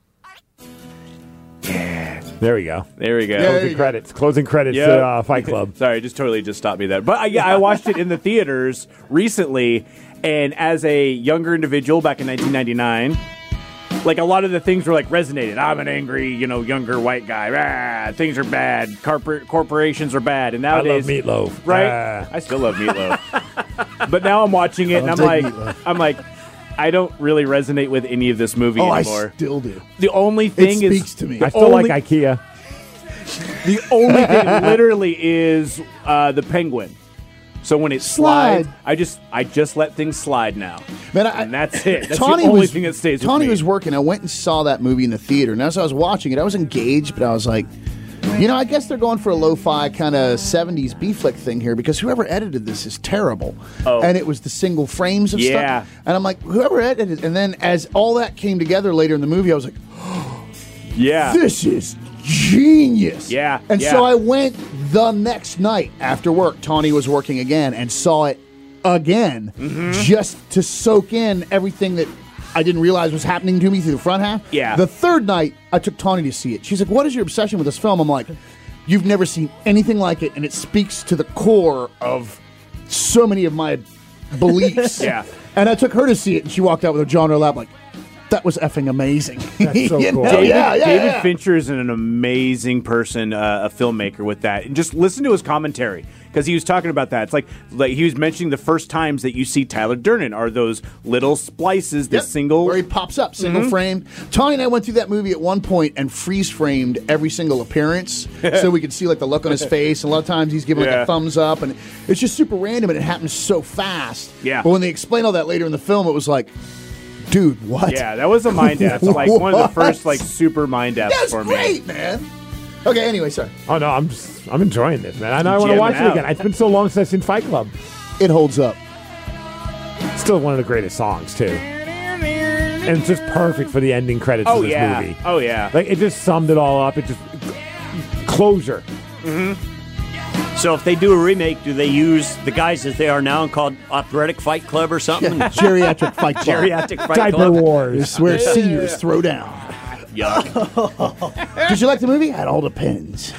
There we go. There we go. Yeah, there Closing you go. credits. Closing credits Yep. to uh, Fight Club. Sorry, just totally just stopped me there. But I, yeah, I watched it in the theaters recently, and as a younger individual back in nineteen ninety-nine, like a lot of the things were like resonated. I'm an angry, you know, younger white guy. Rah, things are bad. Corpor- corporations are bad. And I love nowadays, Meatloaf. right? Ah. I still love Meatloaf. But now I'm watching it, and I'm dig like, Meatloaf. I'm like, I don't really resonate with any of this movie Oh, I anymore. still do. The only It thing is, speaks to me. I still only- like IKEA. the only thing literally is uh, the penguin. So when it Slide. slides, I just I just let things slide now, Man, I, and that's it. That's Tawny the only was, thing that stays. Tawny with me. was working. I went and saw that movie in the theater, and as I was watching it, I was engaged, but I was like, you know, I guess they're going for a lo-fi kind of seventies B-flick thing here because whoever edited this is terrible. Oh. And it was the single frames of Yeah. stuff. And I'm like, whoever edited it. And then as all that came together later in the movie, I was like, yeah. this is genius. Yeah, And yeah. so I went the next night after work. Tawny was working again and saw it again Mm-hmm. just to soak in everything that I didn't realize was happening to me through the front half. Yeah. The third night, I took Tawny to see it. She's like, what is your obsession with this film? I'm like, you've never seen anything like it, and it speaks to the core of so many of my beliefs. Yeah. And I took her to see it, and she walked out with her jaw in her lap like, that was effing amazing. That's so You cool. know? David, yeah, yeah, David yeah. Fincher is an amazing person, uh, a filmmaker with that. And just listen to his commentary because he was talking about that. It's like like he was mentioning the first times that you see Tyler Durden are those little splices, the Yep, single. where he pops up, single frame. Tawny and I went through that movie at one point and freeze framed every single appearance so we could see like the look on his face. And a lot of times he's giving like Yeah. a thumbs up, and it's just super random, and it happens so fast. Yeah. But when they explain all that later in the film, it was like, Dude, what? Yeah, that was a mind F. Like one of the first like super mind Fs That's for me. great, man. Okay, anyway, sorry. Oh no, I'm just, I'm enjoying this, man. I know I want to Jamming watch it out. again. It's been so long since I've seen Fight Club. It holds up. Still one of the greatest songs too, and it's just perfect for the ending credits Oh of this yeah. movie. Oh yeah. Like it just summed it all up. It just closure. So if they do a remake, do they use the guys as they are now and called Athletic Fight Club or something? Geriatric Fight Club. Geriatric Fight Diaper Club? Wars. It's where seniors throw down. Yuck. Did you like the movie? It all depends.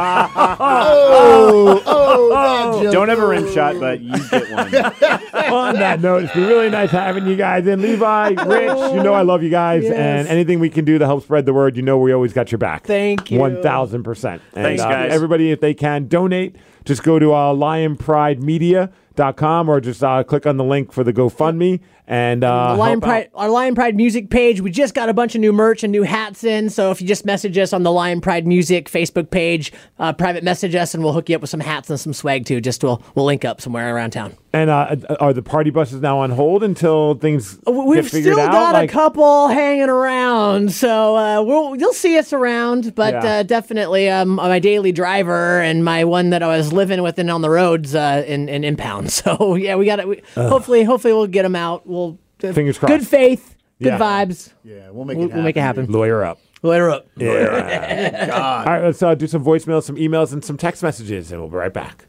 oh, oh, that joke. Don't have a rim shot, but you get one. On that note, it's been really nice having you guys in. Levi, Rich, you know I love you guys, Yes. and anything we can do to help spread the word, you know we always got your back. Thank you. one thousand percent. Thanks, uh, guys. Everybody, if they can, donate. Just go to uh, lion pride media dot com or just uh, click on the link for the GoFundMe. And uh, The Lion help Pride, out. our Lion Pride music page. We just got a bunch of new merch and new hats in. So if you just message us on the Lion Pride Music Facebook page, uh, private message us, and we'll hook you up with some hats and some swag too. Just we'll we'll link up somewhere around town. And uh, are the party buses now on hold until things We've get figured still out? got Like- a couple hanging around, so uh, we'll you'll see us around. But Yeah. uh, definitely, um, my daily driver and my one that I was living with and on the roads uh, in in impound. So yeah, we got it. Hopefully, hopefully we'll get them out. We'll uh, Fingers crossed. Good faith, good Yeah. vibes. Yeah, we'll make We'll, it happen. we'll make it happen. Lawyer up. Later up. Yeah. All right, let's uh, do some voicemails, some emails, and some text messages, and we'll be right back.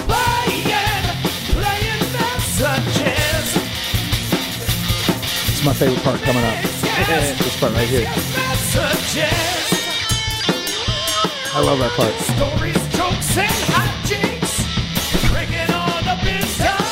It's my favorite part coming up. This part right here. I love that part. Stories, jokes, and hijinks. Breaking all up in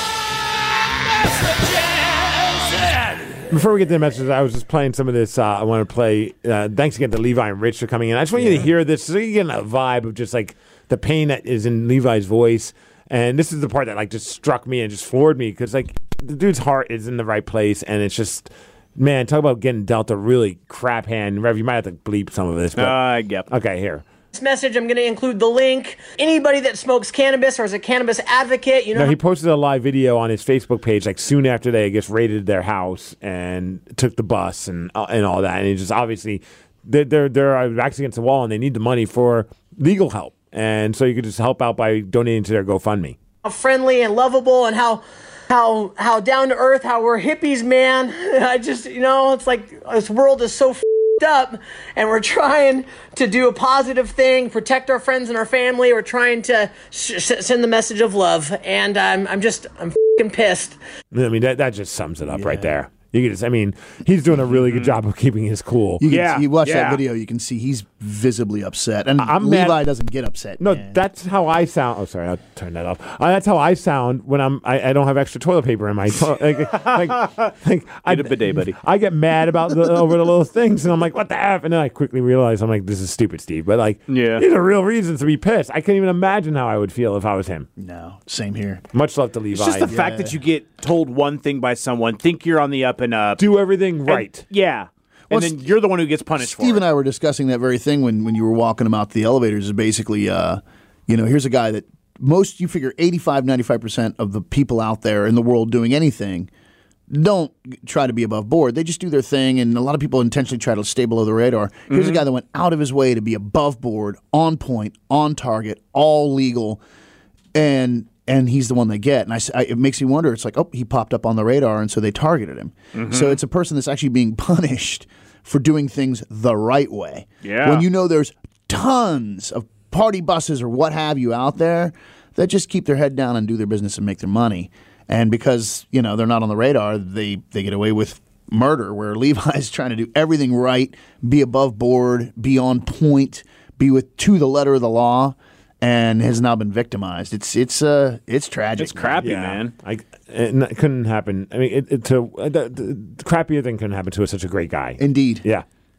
messages. Before we get to the messages, I was just playing some of this. Uh, I want to play. Uh, thanks again to Levi and Rich for coming in. I just want you to hear this so you get a vibe of just like the pain that is in Levi's voice. And this is the part that like just struck me and just floored me because like the dude's heart is in the right place, and it's just. Man, talk about getting dealt a really crap hand. Rev, you might have to bleep some of this. But, Uh, yep. okay, here. This message, I'm going to include the link. Anybody that smokes cannabis or is a cannabis advocate, you know. No, he posted a live video on his Facebook page like soon after they, I guess, raided their house and took the bus and uh, and all that. And he just obviously they're they're they're backs against the wall and they need the money for legal help. And so you could just help out by donating to their GoFundMe. how friendly and lovable and how how how down to earth, how we're hippies, man. I just, you know, it's like this world is so f***ed up, and we're trying to do a positive thing, protect our friends and our family. We're trying to sh- send the message of love, and I'm I'm just I'm f***ing pissed. I mean, that, that just sums it up right there. You can just, I mean, he's doing a really good job of keeping his cool. You can, Yeah, you watch yeah. that video, you can see he's visibly upset, and I'm Levi mad- doesn't get upset. No, man. that's how I sound. Oh, sorry, I'll turn that off. Uh, that's how I sound when I'm. I, I don't have extra toilet paper in my. To- like, like, like I, Get a bidet, buddy. I get mad about the, over the little things, and I'm like, "What the f?" And then I quickly realize I'm like, "This is stupid, Steve." But like, Yeah. these are real reasons to be pissed. I can't even imagine how I would feel if I was him. no, same here. Much love to Levi. It's just the fact that you get told one thing by someone, think you're on the up and up. do everything and- right. yeah. Well, And then you're the one who gets punished Steve for and it. I were discussing that very thing when, when you were walking him out the elevators. Is basically, uh, you know, here's a guy that most, you figure eighty-five, ninety-five percent of the people out there in the world doing anything don't try to be above board. They just do their thing, and a lot of people intentionally try to stay below the radar. Here's a guy that went out of his way to be above board, on point, on target, all legal, and and he's the one they get. And I, s- I- it makes me wonder. It's like, oh, he popped up on the radar, and so they targeted him. So it's a person that's actually being punished for doing things the right way. Yeah. When you know there's tons of party buses or what have you out there that just keep their head down and do their business and make their money. And because, you know, they're not on the radar, they, they get away with murder, where Levi's trying to do everything right, be above board, be on point, be with to the letter of the law, and has now been victimized. It's it's uh it's tragic. It's crappy, man. I, it, n- couldn't happen. I mean, it, it, to uh, the, the, the crappier thing couldn't happen to such a great guy. Indeed. Yeah.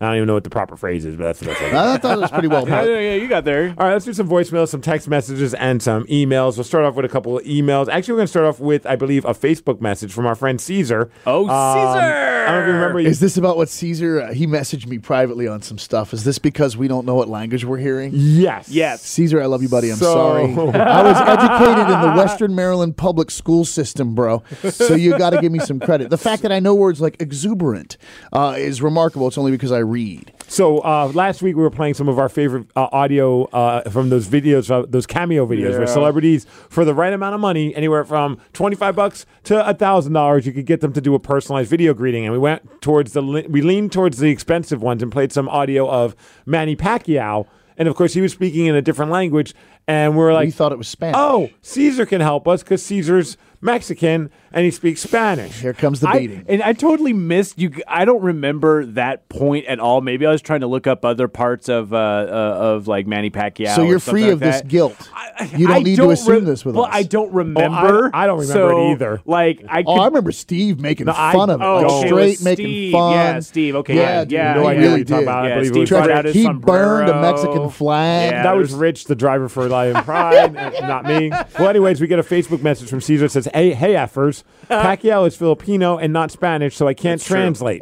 I don't even know what the proper phrase is, but that's what I said. I thought it was pretty well Yeah, put. yeah, you got there. All right, let's do some voicemails, some text messages, and some emails. We'll start off with a couple of emails. Actually, we're going to start off with, I believe, a Facebook message from our friend Caesar. Oh, Um, Caesar! I don't know if you remember. Is this about what Caesar, uh, he messaged me privately on some stuff. Is this because we don't know what language we're hearing? Yes. Yes. Caesar, I love you, buddy. I'm So- sorry. I was educated in the Western Maryland public school system, bro. So you got to give me some credit. The fact that I know words like exuberant uh, is remarkable. It's only because I read. So uh, last week we were playing some of our favorite uh, audio uh, from those videos, uh, those cameo videos, where Yeah. celebrities, for the right amount of money, anywhere from twenty-five bucks to a thousand dollars, you could get them to do a personalized video greeting. And we went towards the le- we leaned towards the expensive ones and played some audio of Manny Pacquiao, and of course he was speaking in a different language, and we were like, we thought it was Spanish. "Oh, Caesar can help us because Caesar's Mexican and he speaks Spanish." Here comes the I, beating. and I totally missed you. I don't remember that point at all. Maybe I was trying to look up other parts of uh, uh, of like Manny Pacquiao. so or you're something free like of this that. guilt. you don't I need don't to assume re- this with well, us. I don't remember. Oh, I- I don't remember so, it either. Like I. Could, Oh, I remember Steve making No, I- fun of it. oh, like okay, it straight was making Steve. fun. Yeah, Steve. Okay, Yeah, yeah, dude, yeah, no he idea yeah. what really you're talking did. about. I Yeah, believe it Steve was brought Trevor, out his he burned a sombrero. Mexican flag. Yeah. That was there's- Rich, the driver for Lion Pride, and not me. Well, anyways, we get a Facebook message from Caesar that says, "Hey, hey, effers, Pacquiao is Filipino and not Spanish, so I can't That's true. translate."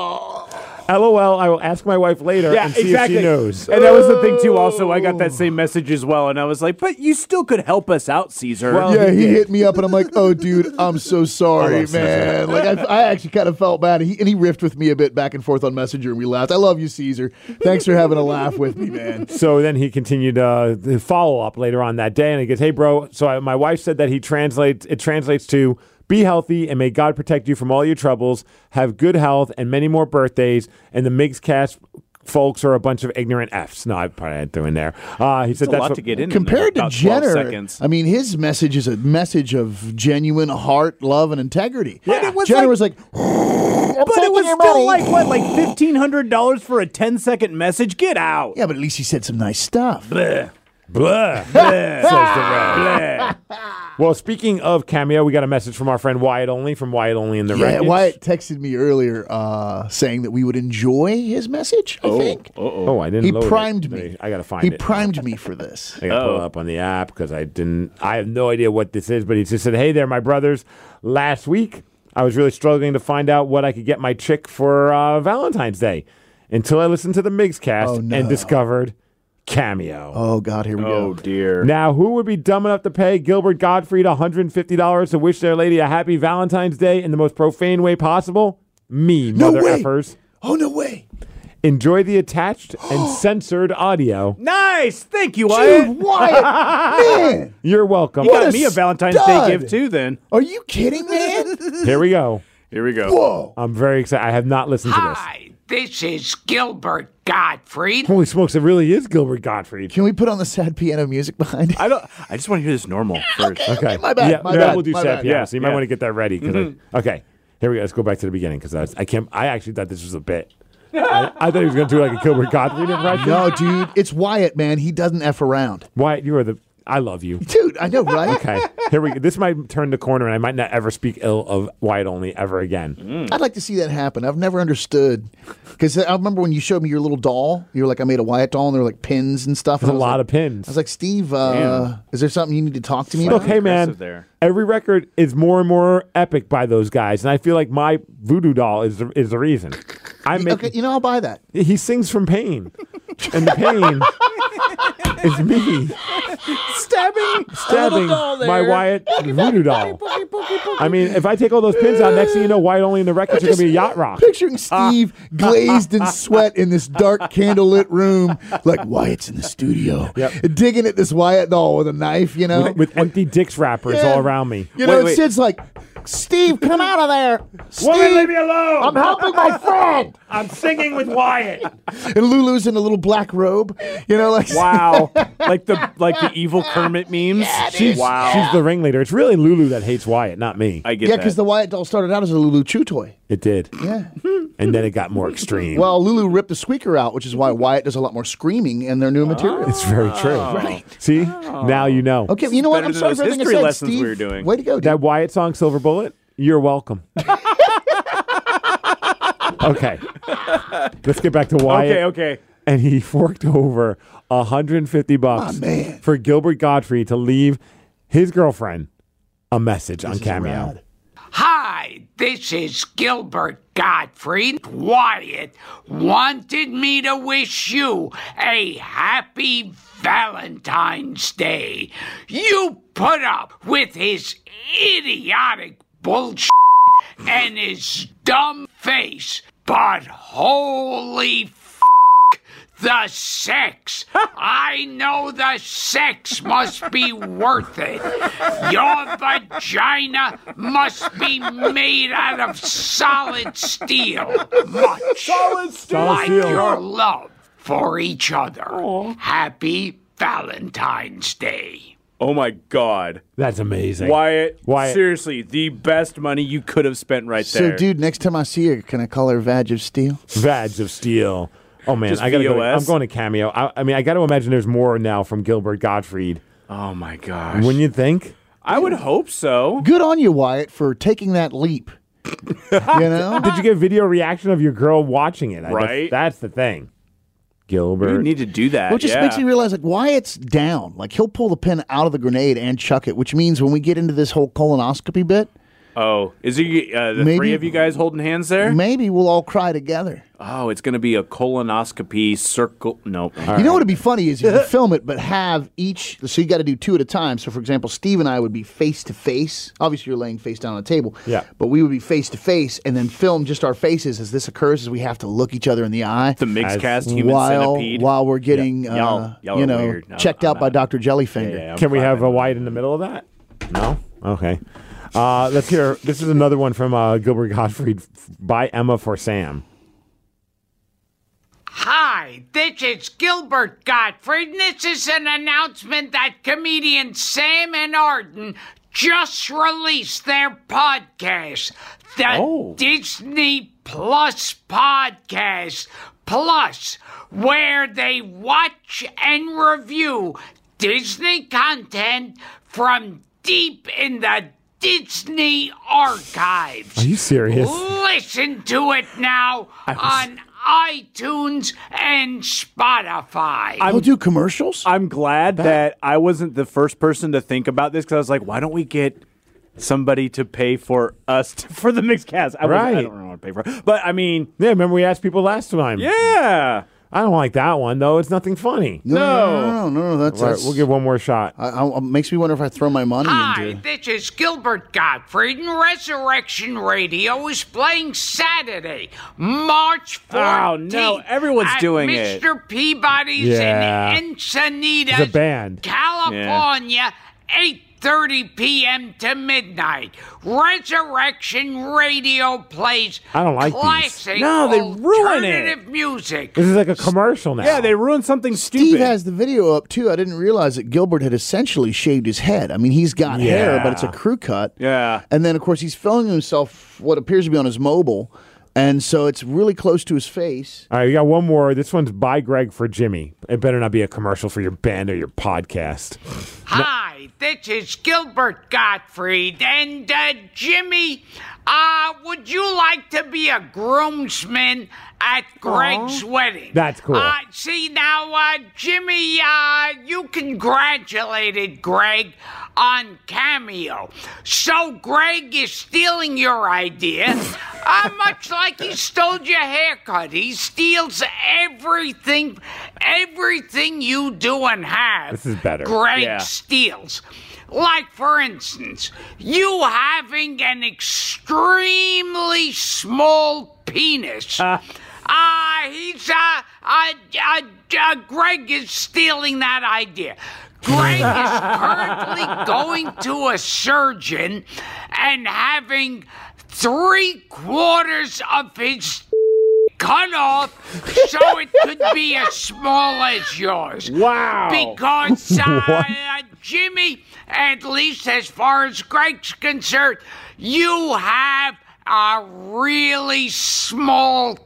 LOL, I will ask my wife later Yeah, and see exactly. if she knows. And that was the thing too. Also, I got that same message as well, and I was like, "But you still could help us out, Caesar." Well, Yeah, he he did. hit me up, and I'm like, "Oh, dude, I'm so sorry, love Caesar. man." Like, I, I actually kind of felt bad. He, and he riffed with me a bit back and forth on Messenger, and we laughed. I love you, Caesar. Thanks for having a laugh with me, man. So then he continued uh, the follow up later on that day, and he goes, "Hey, bro. So I, my wife said that he translates. It translates to." Be healthy and may God protect you from all your troubles. Have good health and many more birthdays. And the Migscast folks are a bunch of ignorant Fs. No, I probably had to in there. Uh, he said It's a that's lot what, to get in. Compared in to about twelve Jenner, seconds. I mean, his message is a message of genuine heart, love, and integrity. But it was Jenner like- was like, But it was still like what, like fifteen hundred dollars for a ten second message? Get out! yeah, but at least he said some nice stuff. Bleh. Blah, says the red. Well, speaking of Cameo, we got a message from our friend Wyatt Only from Wyatt Only in the Yeah, Wreckage. Wyatt texted me earlier uh, saying that we would enjoy his message, I think. Oh, I didn't He load it. primed me. I got to find He it. primed me for this. I got to pull it up on the app because I didn't. I have no idea what this is, but he just said, "Hey there, my brothers. Last week, I was really struggling to find out what I could get my chick for uh, Valentine's Day until I listened to the Migscast Oh, no. and discovered Cameo." Oh, God, here we Oh go. dear. Now, who would be dumb enough to pay Gilbert Gottfried one hundred fifty dollars to wish their lady a happy Valentine's Day in the most profane way possible? Me, No mother way. effers. Oh, no way. Enjoy the attached and censored audio. Nice. Thank you, Wyatt. Dude, Wyatt, man. You're welcome. You What got a me a Valentine's stud. Day gift too. Then Are you kidding, man? Here we go. here we go. Whoa. I'm very excited. I have not listened to this. Hi, this is Gilbert Gottfried. Holy smokes, it really is Gilbert Gottfried. Can we put on the sad piano music behind it? I don't. I just want to hear this normal first. Okay. my bad, Yeah, my yeah, bad, we'll do my sad bad. piano, Yeah, so you might yeah. want to get that ready. 'cause I, okay. Here we go. Let's go back to the beginning because I, was- I can't. I actually thought this was a bit. I, I thought he was going to do like a Gilbert Gottfried impression. No, dude, it's Wyatt, man. He doesn't F around. Wyatt, you are the. I love you. Dude, I know, right? Okay. Here we go. This might turn the corner, and I might not ever speak ill of Wyatt Only ever again. I'd like to see that happen. I've never understood. Because I remember when you showed me your little doll, you were like, I made a Wyatt doll, and there were like pins and stuff. There's and a I was lot like- of pins. I was like, Steve, uh, is there something you need to talk to me Look, about? hey man, aggressive there. every record is more and more epic by those guys, and I feel like my voodoo doll is the, is the reason. I make Okay, you know, I'll buy that. he sings from pain, and the pain is me Stabbing, stabbing my Wyatt voodoo doll. I mean, if I take all those pins out, next thing you know, Wyatt Only in the records are gonna be a yacht rock. Picturing Steve glazed in sweat in this dark candlelit room, like Wyatt's in the studio, Yep. digging at this Wyatt doll with a knife, you know? With empty Dix wrappers Yeah. all around me. You know, Wait, wait. Sid's like, Steve, come out of there. Woman, leave Steve, me alone! I'm helping my friend. I'm singing with Wyatt. And Lulu's in a little black robe, you know, like Wow, like the like the evil Kermit memes. She's, wow. she's the ringleader. It's really Lulu that hates Wyatt, not me. I get yeah, that. because the Wyatt doll started out as a Lulu chew toy. It did. Yeah. And then it got more extreme. Well, Lulu ripped the squeaker out, which is why Wyatt does a lot more screaming in their new material. it's very true. Right. See? Now you know. Okay, you know what? better I'm than sorry those for everything I history said, lessons Steve. we were doing. Way to go, dude. That Wyatt song, Silver Bullet, you're welcome. Okay. Let's get back to Wyatt. Okay, okay. And he forked over one hundred fifty bucks for Gilbert Gottfried to leave his girlfriend a message on Cameo. Hi, this is Gilbert Gottfried. Wyatt wanted me to wish you a happy Valentine's Day. You put up with his idiotic bullshit and his dumb face, but holy f***, the sex. I know the sex must be worth it. Your vagina must be made out of solid steel. Much Solid steel. like steel. your love for each other. Happy Valentine's Day. Oh my God. That's amazing. Wyatt, Wyatt. seriously, the best money you could have spent right So, there. dude, next time I see her, can I call her Vag of Steel? Vag of Steel. Oh, man. Just I gotta go. V O S? I'm going to Cameo. I, I mean, I got to imagine there's more now from Gilbert Gottfried. Oh my gosh. Wouldn't you think? I would hope so. Good on you, Wyatt, for taking that leap. You know? Did you get video reaction of your girl watching it? I- that's- Right. That's the thing. We Gilbert. need to do that. Well, it just yeah. makes me realize, like, Wyatt's down. Like, he'll pull the pin out of the grenade and chuck it, which means when we get into this whole colonoscopy bit, Oh, is he, uh, the Maybe- three of you guys holding hands there? maybe we'll all cry together. Oh, it's going to be a colonoscopy circle. Nope. You know what would be funny is you can film it, but have each. So you got to do two at a time. So, for example, Steve and I would be face to face. Obviously, you're laying face down on a table. Yeah. But we would be face to face, and then film just our faces as this occurs. As we have to look each other in the eye The mixed As- cast human while centipede. while we're getting, Yeah. uh, Y'all- y'all you are know, weird. No, checked I'm out by not. Doctor Jellyfinger. Yeah, yeah, I'm Can we have fine. a Wyatt in the middle of that? No? Okay. Uh, let's hear. This is another one from uh, Gilbert Gottfried f- by Emma for Sam. Hi, this is Gilbert Gottfried, and this is an announcement that comedian Sam and Arden just released their podcast, the Oh. Disney Plus Podcast Plus, where they watch and review Disney content from deep in the Disney archives. Are you serious? Listen to it now on iTunes and Spotify. We'll do commercials. I'm glad that I wasn't the first person to think about this because I was like, why don't we get somebody to pay for us to, for the mixed cast? I, was, I Right. don't really want to pay for it. But I mean, Yeah, remember we asked people last time? yeah. I don't like that one, though. It's nothing funny. no, no, no, no, no, that's, All right, that's we'll give one more shot. I, I, it makes me wonder if I throw my money Hi, into. this is Gilbert Gottfried, and Resurrection Radio is playing Saturday, March fourteenth. Oh, no, everyone's at doing it. Mister Peabody's Yeah. in Encinitas, It's a band. California, eight thirty p.m. to midnight. Resurrection Radio plays I don't like these. classic No, they ruin it. alternative music. This is like a commercial now. Yeah, they ruined something stupid. Steve has the video up too. I didn't realize that Gilbert had essentially shaved his head. I mean, he's got hair, but it's a Yeah. crew cut. Yeah. And then, of course, he's filming himself what appears to be on his mobile, and so it's really close to his face. All right, we got one more. This one's by Greg for Jimmy. It better not be a commercial for your band or your podcast. Hi, this is Gilbert Gottfried, and uh, Jimmy, uh, would you like to be a groomsman at Greg's wedding? That's cool. Uh, see, now, uh, Jimmy, uh, you congratulated Greg on Cameo. So Greg is stealing your idea, uh, much like he stole your haircut. He steals everything, everything you do and have. This is better. Greg Yeah. steals. Like, for instance, you having an extremely small penis. Uh, he's, uh, uh, uh, uh, Greg is stealing that idea. Greg is currently going to a surgeon and having three quarters of his cut off so it could be as small as yours. Wow. Because, uh, What? uh, Jimmy, at least as far as Greg's concerned, you have a really small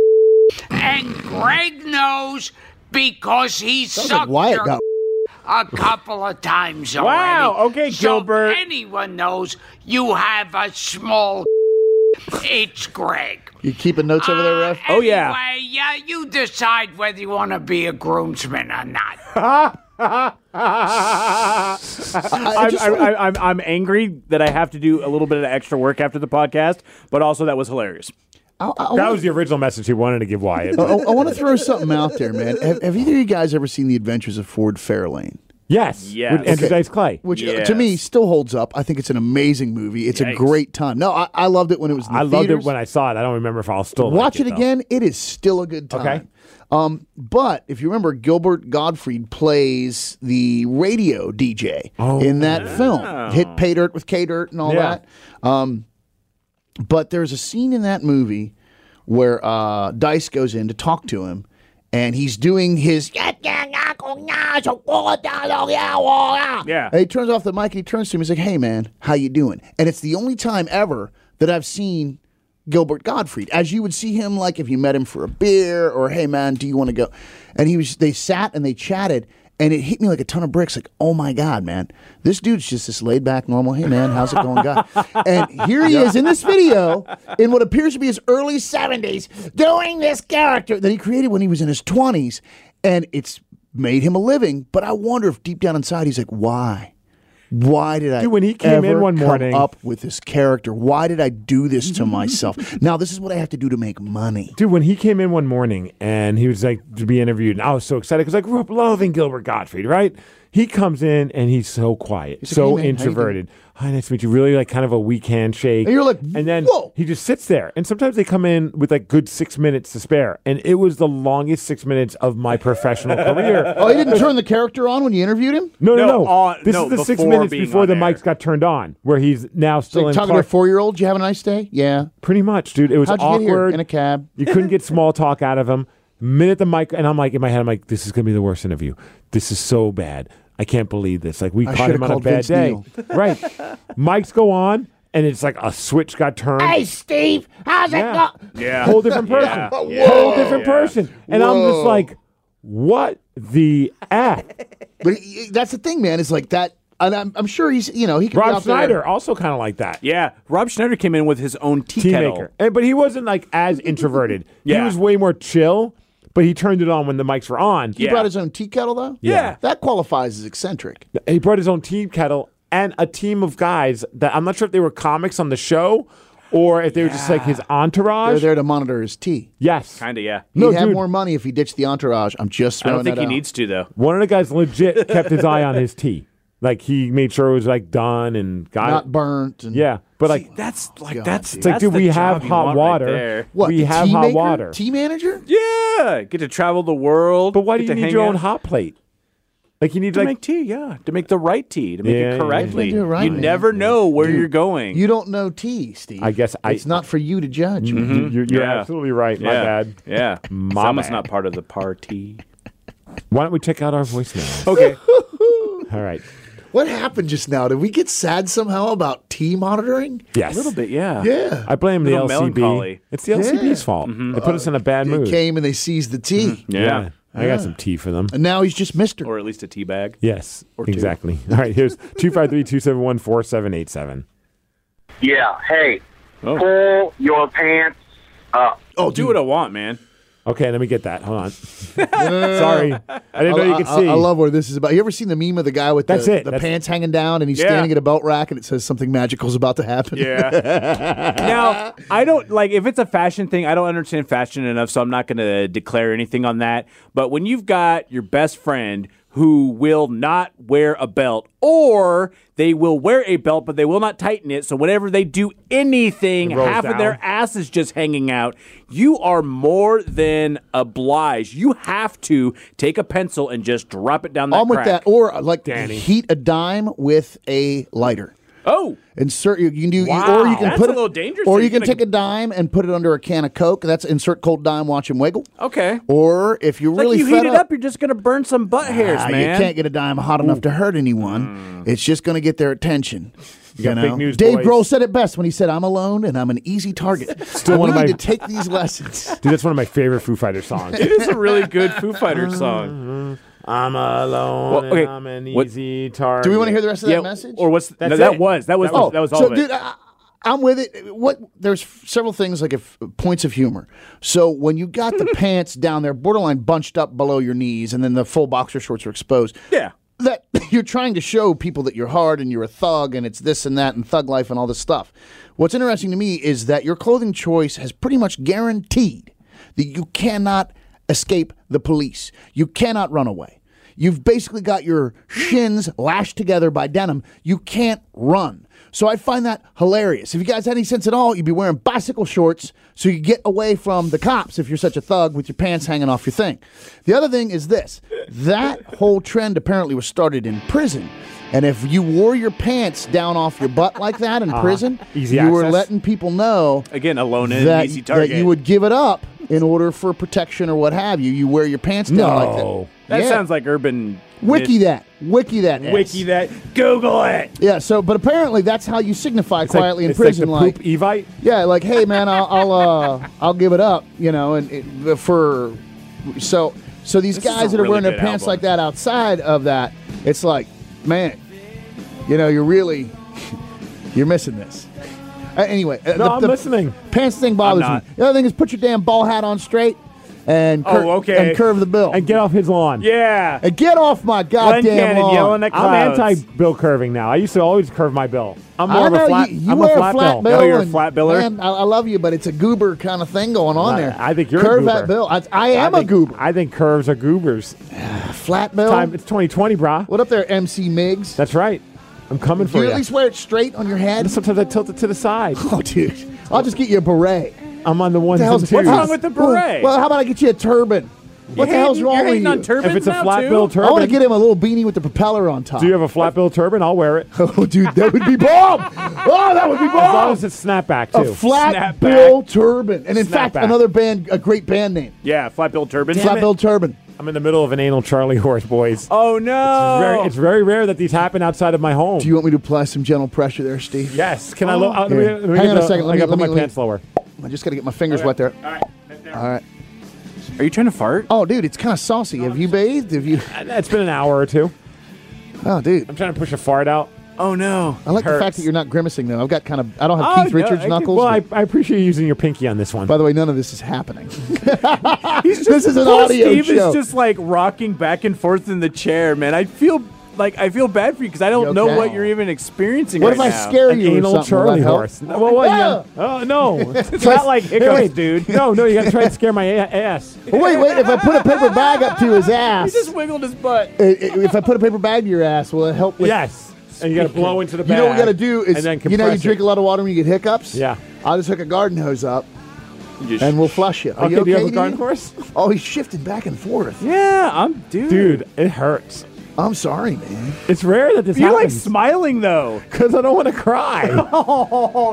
and Greg knows because he Sounds like sucked Wyatt your got. a couple of times already. Wow, okay, so Gilbert. anyone knows you have a small It's Greg. You keeping notes over there, Rev? Oh, yeah. Anyway, yeah, you decide whether you want to be a groomsman or not. I, I I'm, just I'm, wanna- I'm, I'm angry that I have to do a little bit of extra work after the podcast, but also that was hilarious. I, I, That wanna- was the original message he wanted to give Wyatt. I, I want to throw something out there, man. Have, have either of you guys ever seen The Adventures of Ford Fairlane? Yes. Yes. With Andrew Okay. Dice Clay. Which uh, Yes. to me still holds up. I think it's an amazing movie. It's a Yikes. great time. No, I, I loved it when it was in the I loved theaters. it when I saw it. I don't remember if I'll still Watch like it though. again. It is still a good time. Okay. Um, but if you remember, Gilbert Gottfried plays the radio D J in that film. Hit Pay Dirt with K Dirt and all Yeah. that. Um, but there's a scene in that movie where uh, Dice goes in to talk to him, and he's doing his. Yeah. And he turns off the mic and he turns to him. He's like, "Hey, man, how you doing?" And it's the only time ever that I've seen Gilbert Gottfried, as you would see him, like if you met him for a beer or, "Hey, man, do you want to go?" And he was. They sat and they chatted, and it hit me like a ton of bricks. Like, oh my god, man, this dude's just this laid back, normal. Hey, man, how's it going, guy? And here he is in this video in what appears to be his early seventies, doing this character that he created when he was in his twenties, and it's made him a living. But I wonder if deep down inside he's like, why? Why did I Dude, when he came in ever one come morning- up with this character? Why did I do this to myself? Now this is what I have to do to make money. Dude, when he came in one morning and he was like to be interviewed, and I was so excited because I grew up loving Gilbert Gottfried, right? He comes in and he's so quiet, like, so "Hey, man, how you introverted. Hi, nice to meet you. Really like kind of a weak handshake. And you're like, and then "Whoa." he just sits there. And sometimes they come in with like good six minutes to spare. And it was the longest six minutes of my professional career. Oh, he didn't turn the character on when you interviewed him? No, no, No, no. on- this no, is the six before minutes being before on the air. mics got turned on, where he's now still Like in talking to a Clark. four-year-old, did you have a nice day? Yeah. Pretty much, dude. It was How'd you awkward. get here? In a cab. You couldn't get small talk out of him. Minute the mic, and I'm like in my head, I'm like, this is gonna be the worst interview. This is so bad. I can't believe this. Like we I caught should've him on a called bad Vince day, Neil. right? Mics go on, and it's like a switch got turned. Hey, Steve, how's it yeah. going? Yeah. Whole different person. Yeah. Whole different Yeah. person. And I'm just Whoa. like, what the F? But he- he- that's the thing, man. Is like that. And I'm, I'm sure he's, you know, he could be Rob out there- Schneider also kind of like that. Yeah. Rob Schneider came in with his own tea, Tea kettle. maker. And, but he wasn't like as introverted. He Yeah. was way more chill, but he turned it on when the mics were on. He Yeah. brought his own tea kettle, though? Yeah. That qualifies as eccentric. He brought his own tea kettle and a team of guys that I'm not sure if they were comics on the show or if they were just like his They're entourage. there to monitor his tea. Yes. Kind of, yeah. He'd No, have dude. more money if he ditched the entourage. I'm just I throwing don't think that he out. needs to, though. One of the guys legit kept his eye on his tea. Like he made sure it was like done and got Not it. burnt. And Yeah. But like That's like, God, that's, dude. it's like, that's dude, the we job have you hot want right water. there. What, we the have tea hot maker? water. Tea manager? Yeah. Get to travel the world. But why do get you to need hang your out. own hot plate? Like you need To like make tea, yeah. To make the right tea, to make Yeah, it yeah, correctly. yeah. Do it right, you man. never know where you're going. You don't know tea, Steve. I guess I- It's not for you to judge. man. you're, you're Yeah. absolutely right. My yeah. bad. Yeah. My Someone's bad. not part of the party. Why don't we check out our voicemail? Okay. All right. What happened just now? Did we get sad somehow about tea monitoring? Yes. A little bit, yeah. Yeah. I blame the Little L C B. melancholy. It's the L C B's Yeah. fault. They put us in a bad They mood. came and they seized the tea. Yeah. I got some tea for them. And now he's just Mister Or at least a tea bag. Yes, two. exactly. All right, here's two five three, two seven one, four seven eight seven. Yeah, hey, Oh. pull your pants up. Oh, Do what I want, man. Okay, let me get that. Hold on. Sorry. I didn't know you could I, see. I love what this is about. You ever seen the meme of the guy with That's the, it. the That's- pants hanging down and he's Yeah. standing at a belt rack and it says something magical is about to happen? Yeah. Now, I don't like if it's a fashion thing, I don't understand fashion enough, so I'm not going to declare anything on that. But when you've got your best friend who will not wear a belt, or they will wear a belt, but they will not tighten it, so whenever they do anything, It rolls half of their down. ass is just hanging out, you are more than obliged. You have to take a pencil and just drop it down that I'm with crack. that. Or uh, like Danny. heat a dime with a lighter. Oh, Insert you, you can do Wow. or you can That's put a it, little dangerous. or Are you you can gonna- take a dime and put it under a can of Coke. That's insert cold dime, watch him wiggle. okay. Or if you're Like really you fed heat it up, you're just going to burn some butt hairs, ah, man. you can't get a dime hot enough to hurt anyone. It's just going to get their attention. You got know? big news, Dave boys. Grohl said it best when he said, "I'm alone and I'm an easy target." Still one we of need my- to take these lessons. Dude, that's one of my favorite Foo Fighters songs. It is a really good Foo Fighters song. I'm alone Well, okay, and I'm an what- easy target. Do we want to hear the rest of Yeah, that message? or what's That's no, that it. was that was That that was- was, that was all so, of it. dude, I, I'm with it. What there's several things like if points of humor. So when you got the pants down there, borderline bunched up below your knees, and then the full boxer shorts are exposed. Yeah. That you're trying to show people that you're hard and you're a thug and it's this and that and thug life and all this stuff. What's interesting to me is that your clothing choice has pretty much guaranteed that you cannot escape the police. You cannot run away. You've basically got your shins lashed together by denim. You can't run. So I find that hilarious. If you guys had any sense at all, you'd be wearing bicycle shorts so you get away from the cops if you're such a thug with your pants hanging off your thing. The other thing is this. That whole trend apparently was started in prison. And if you wore your pants down off your butt like that in uh, prison, easy you access. were letting people know Again, alone in that, an easy target. that you would give it up in order for protection or what have you. You wear your pants down No. like that. That Yeah. sounds like urban. Wiki that. Wiki that. ass. Wiki that. Google it. Yeah, so, but apparently that's how you signify It's quietly like, in it's prison. like Like, the poop Evite. yeah, like, hey, man, I'll, I'll, uh, I'll give it up, you know, and it, for, so, so these This is guys a that are really wearing their good pants album. like that outside of that, it's like, man, you know, you're really, you're missing this. Uh, anyway, uh, No, the, I'm the listening. pants thing bothers I'm me. not. The other thing is put your damn ball hat on straight and Oh, cur- okay. and curve the bill And get off his lawn. Yeah. and get off my Glenn goddamn Cannon lawn. yelling at I'm clouds. anti-bill curving now. I used to always curve my bill. I'm I more of know a flat. you, you I'm wear a flat, bill. bill. Oh, you're a and, flat biller? Man, I, I love you, but it's a goober kind of thing going on I- there. I think you're a curve goober. that bill. I, I am I think, a goober. I think curves are goobers. Flat bill. Time. It's twenty twenty, brah. What up there, M C Miggs? That's right. I'm coming Do for you you. at least wear it straight on your head? Sometimes I tilt it to the side. Oh, dude. I'll just get you a beret. I'm on the ones The and hell's- twos. What's wrong with the beret? Well, how about I get you a turban? What the You're hell's hating- wrong you're with hating you? on turbans If it's a now, flat too? bill I want to turban, get him a little beanie with the propeller on top. do you have a flat bill turban? I'll wear it. Oh, dude, that would be bomb. Oh, that would be As long bomb. as it's snapback A too. flat Snapback. bill turban. And in fact, Snapback. another band, a great band name. Yeah, flat bill turban. Flat bill turban. I'm in the middle of an anal Charlie horse, boys. Oh no! It's very, it's very rare that these happen outside of my home. Do you want me to apply some gentle pressure there, Steve? yes. Can I? Lo- uh, let me- Here. let me Hang get on a the- second. Let I me- gotta let put me- my let me- pants lower. I just got to get my fingers wet there. All right. Right there. All right. Are you trying to fart? Oh, dude, it's kind of saucy. Have you bathed? Have you? Uh, It's been an hour or two. Oh, dude. I'm trying to push a fart out. Oh no! I like the hurts. fact that you're not grimacing, though. I've got kind of, I don't have Oh, Keith no, Richards I can- knuckles. Well, I, I appreciate you using your pinky on this one. By the way, none of this is happening. He's just, This is an poor audio Steve show. is just like rocking back and forth in the chair, man. I feel like I feel bad for you because I don't You know okay? what you're even experiencing What right if I now. scare An you or anal something? Will that Charlie help? horse. Well, well, yeah. Oh no! It's not like hiccups, Wait, dude. No, no, you got to try and scare my a- ass. Well, wait, wait. If I put a paper bag up to his ass, He just wiggled his butt. i- i- if I put a paper bag to your ass, will it help with? Yes. And you got to blow into the You bag. know what we got to do is, and then you know, you compress drink it. a lot of water when you get hiccups. Yeah. I'll just hook a garden hose up Just- and we'll flush you. Are Okay, you okay? do you have a dude? garden horse? Oh, he's shifting back and forth. yeah, I'm dude. Dude, it hurts. I'm sorry, man. It's rare that this You're like happens. smiling though. Because I don't want to cry. Oh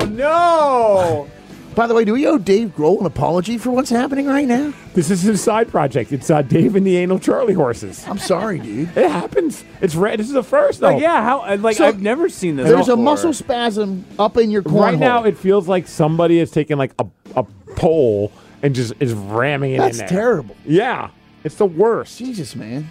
no! By the way, do we owe Dave Grohl an apology for what's happening right now? This is his side project. It's uh, Dave and the Anal Charlie horses. I'm sorry, dude. It happens. It's rare. This is the first, though. Like yeah, how? uh, Like So, I've never seen this. There's a before. muscle spasm up in your cornhole. Right now, it feels like somebody has taken like a, a pole and just is ramming it That's in there. terrible. Yeah. It's the worst. Jesus, man.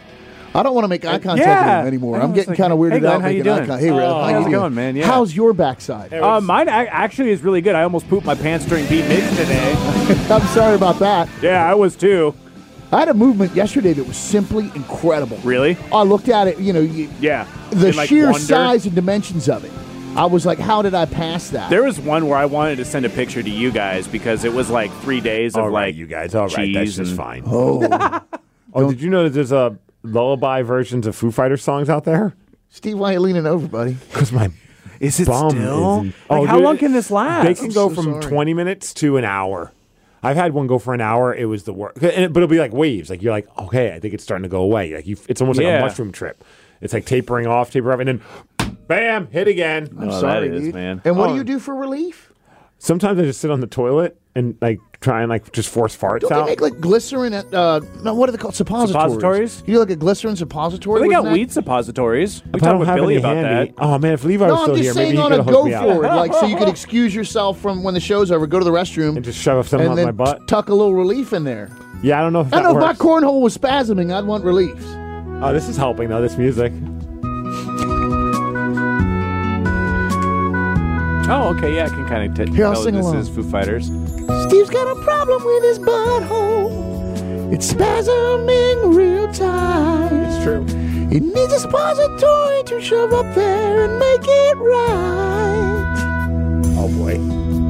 I don't want to make eye contact yeah. with him anymore. I I'm was getting like, kind of weirded hey, Glenn, out how you making eye doing? contact. Hey, Red, Oh, how how's you it doing? going, man? Yeah. How's your backside? Uh, mine ac- actually is really good. I almost pooped my pants during Beat Migs today. I'm sorry about that. Yeah, I was too. I had a movement yesterday that was simply incredible. Really? I looked at it, you know, you, Yeah. the In, like, sheer wonder. size and dimensions of it. I was like, how did I pass that? There was one where I wanted to send a picture to you guys because it was like three days of All right, like you guys. All right, that's cheese just and- fine. oh, Oh, did you know that there's a lullaby versions of Foo Fighters songs out there? Steve, why are you leaning over, buddy? Because my Is it bum still? isn't- Like, Oh, how dude, long can this last? They can go so from sorry. twenty minutes to an hour. I've had one go for an hour. It was the worst. But it'll be like waves. Like you're like, okay, I think it's starting to go away. Like you, it's almost like Yeah. a mushroom trip. It's like tapering off, taper off, and then bam, hit again. I'm Oh, that sorry, is, dude. man. And what Oh. do you do for relief? Sometimes I just sit on the toilet and like try and like just force farts Don't out. they make like glycerin at, uh, no, what are they called? Suppositories. Suppositories? You do like a glycerin suppository? Well, they got Wouldn't that- weed suppositories. We If I talked don't with have Billy any about handy, that. oh man, if Levi was No, still I'm here, just maybe saying he on could a have hooked go me up. forward, like so you could excuse yourself from when the show's over, go to the restroom, And just shove something and up then my butt. tuck a little relief in there. Yeah, I don't know if I that know if my works. cornhole was spasming, I'd want relief. Oh, this is helping though. This music. Oh, okay, yeah, I can kind of t- Here, I'll tell sing this along. is Foo Fighters. Steve's got a problem with his butthole. It's spasming real tight. It's true. He needs a suppository to shove up there and make it right. Oh boy.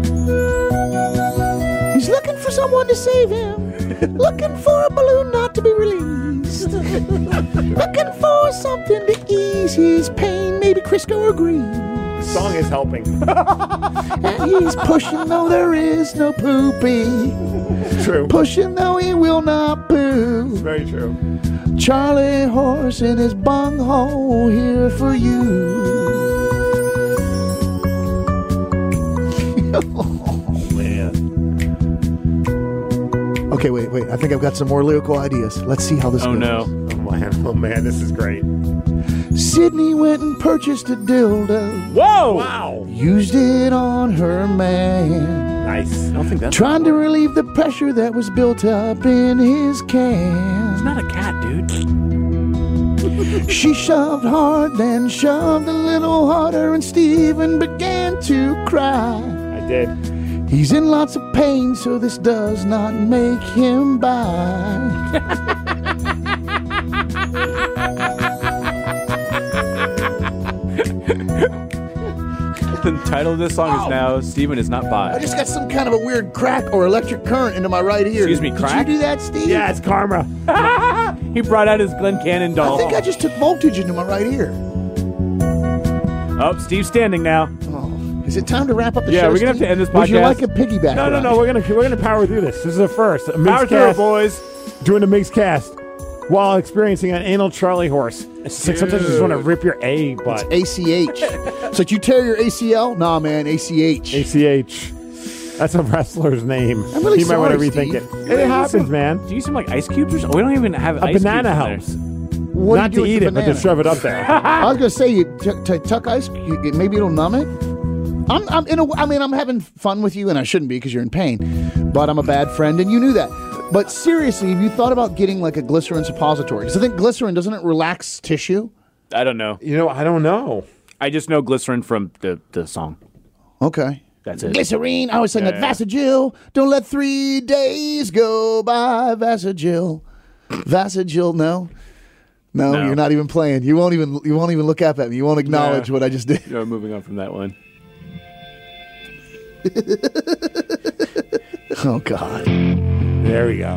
He's looking for someone to save him. Looking for a balloon not to be released. Looking for something to ease his pain. Maybe Crisco agrees. The song is helping. And he's pushing though there is no poopy. True. Pushing though he will not poo. Very true. Charlie Horse in his bunghole here for you. Oh man. Okay, wait, wait. I think I've got some more lyrical ideas. Let's see how this Oh goes. no. Oh man. Oh man. This is great. Sydney went and purchased a dildo. Whoa! Wow. Used it on her man. Nice. I don't think that's Trying to relieve the pressure that was built up in his can. It's not a cat, dude. She shoved hard, then shoved a little harder, and Steven began to cry. I did. He's in lots of pain, so this does not make him buy. The title of this song is now Steven is not I by. just got some kind of a weird crack or electric current into my right ear. Excuse me, Did crack? you do that, Steve? Yeah, it's karma. He brought out his Glen Cannon I doll. think I just took voltage into my right ear. Oh, Steve's standing now. Oh, is it time to wrap up the Yeah, show? we're gonna have Steve? to end this Would you podcast. like a piggyback? No, no, ride? no. We're gonna we're gonna power through this. This is a first. A Power mixed through it, cast. boys. Doing a mixed cast while experiencing an anal Charlie horse. It's like sometimes you just want to rip your A butt. A C H. It's like you tear your A C L? Nah, man, A C H. A C H. That's a wrestler's name. I'm really you might want to sorry, rethink Steve. it. It happens, man. Do you some like ice cubes or something? We don't even have A ice banana cubes in helps. What Not do you to do eat with it, the but to banana? shove it up there. I was gonna say, you t- t- tuck ice. You, you- maybe it'll numb it. I'm, I'm in a. I mean, I'm having fun with you, and I shouldn't be because you're in pain. But I'm a bad friend, and you knew that. But seriously, have you thought about getting like a glycerin suppository? Because I think glycerin doesn't it relax tissue? there. I don't know. You know, I don't know. I just know glycerin from the, the song. Okay. That's it. Glycerine. I was saying Yeah, that yeah. Vasagil. Don't let three days go by. Vasagil. Vasagil. No. no. No. You're not even playing. You won't even. You won't even look up at me. You won't acknowledge Nah. what I just did. No, moving on from that one. Oh God. There we go.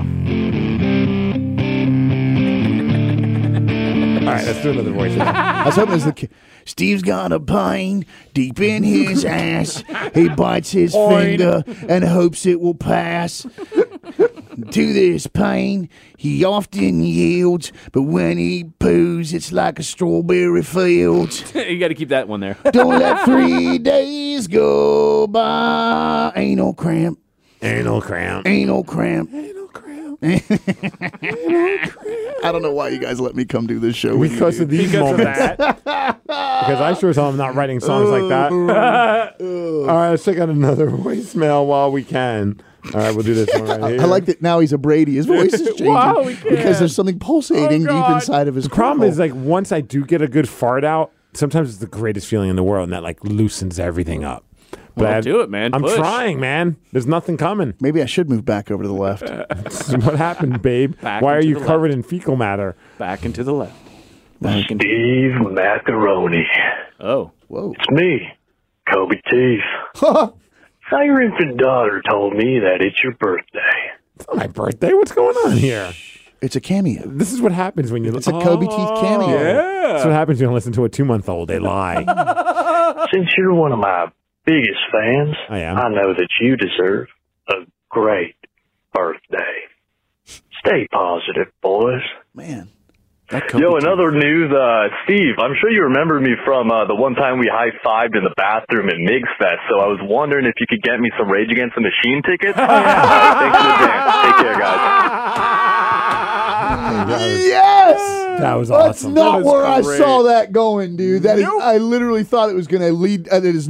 All right, let's do another voice. I was hoping it was the kid. Steve's got a pain deep in his ass. He bites his finger and hopes it will pass. To this pain, he often yields, but when he poos, it's like a strawberry field. You got to keep that one there. Don't let three days go by. Anal cramp, Anal cramp. anal cramp. Anal cramp. I don't know why you guys let me come do this show with Because you. of these Because of moments. that. Because I sure as hell am not writing songs like that. All right, let's check out another voicemail while we can. All right, we'll do this one right here. I like that now he's a Brady. His voice is changing Wow, we can. because there's something pulsating Oh, deep God. inside of his The problem crumple. is, like, once I do get a good fart out, sometimes it's the greatest feeling in the world, and that, like, loosens everything up. But Well, I- do it, man. I'm Push. trying, man. There's nothing coming. Maybe I should move back over to the left. What happened, babe? Back Why are into you the covered in fecal matter? Back and to the left. Back and Steve Macaroni. Oh. Whoa. It's me, Kobe Teeth. Now your infant daughter told me that it's your birthday. It's not my birthday. What's going on here? It's a cameo. This is what happens when you It's a Kobe Teeth cameo. Yeah. That's what happens when you listen to a two-month-old. They lie. Since you're one of my biggest fans, I am. I know that you deserve a great birthday. Stay positive, boys. Man. Yo, in other news, uh, Steve, I'm sure you remember me from uh, the one time we high-fived in the bathroom at Migs Fest, so I was wondering if you could get me some Rage Against the Machine tickets. All right, thanks in advance. Take care, guys. Yes! That was That's awesome. not That was where great. I saw that going, dude. That is, I literally thought it was going to lead. Uh, it is not.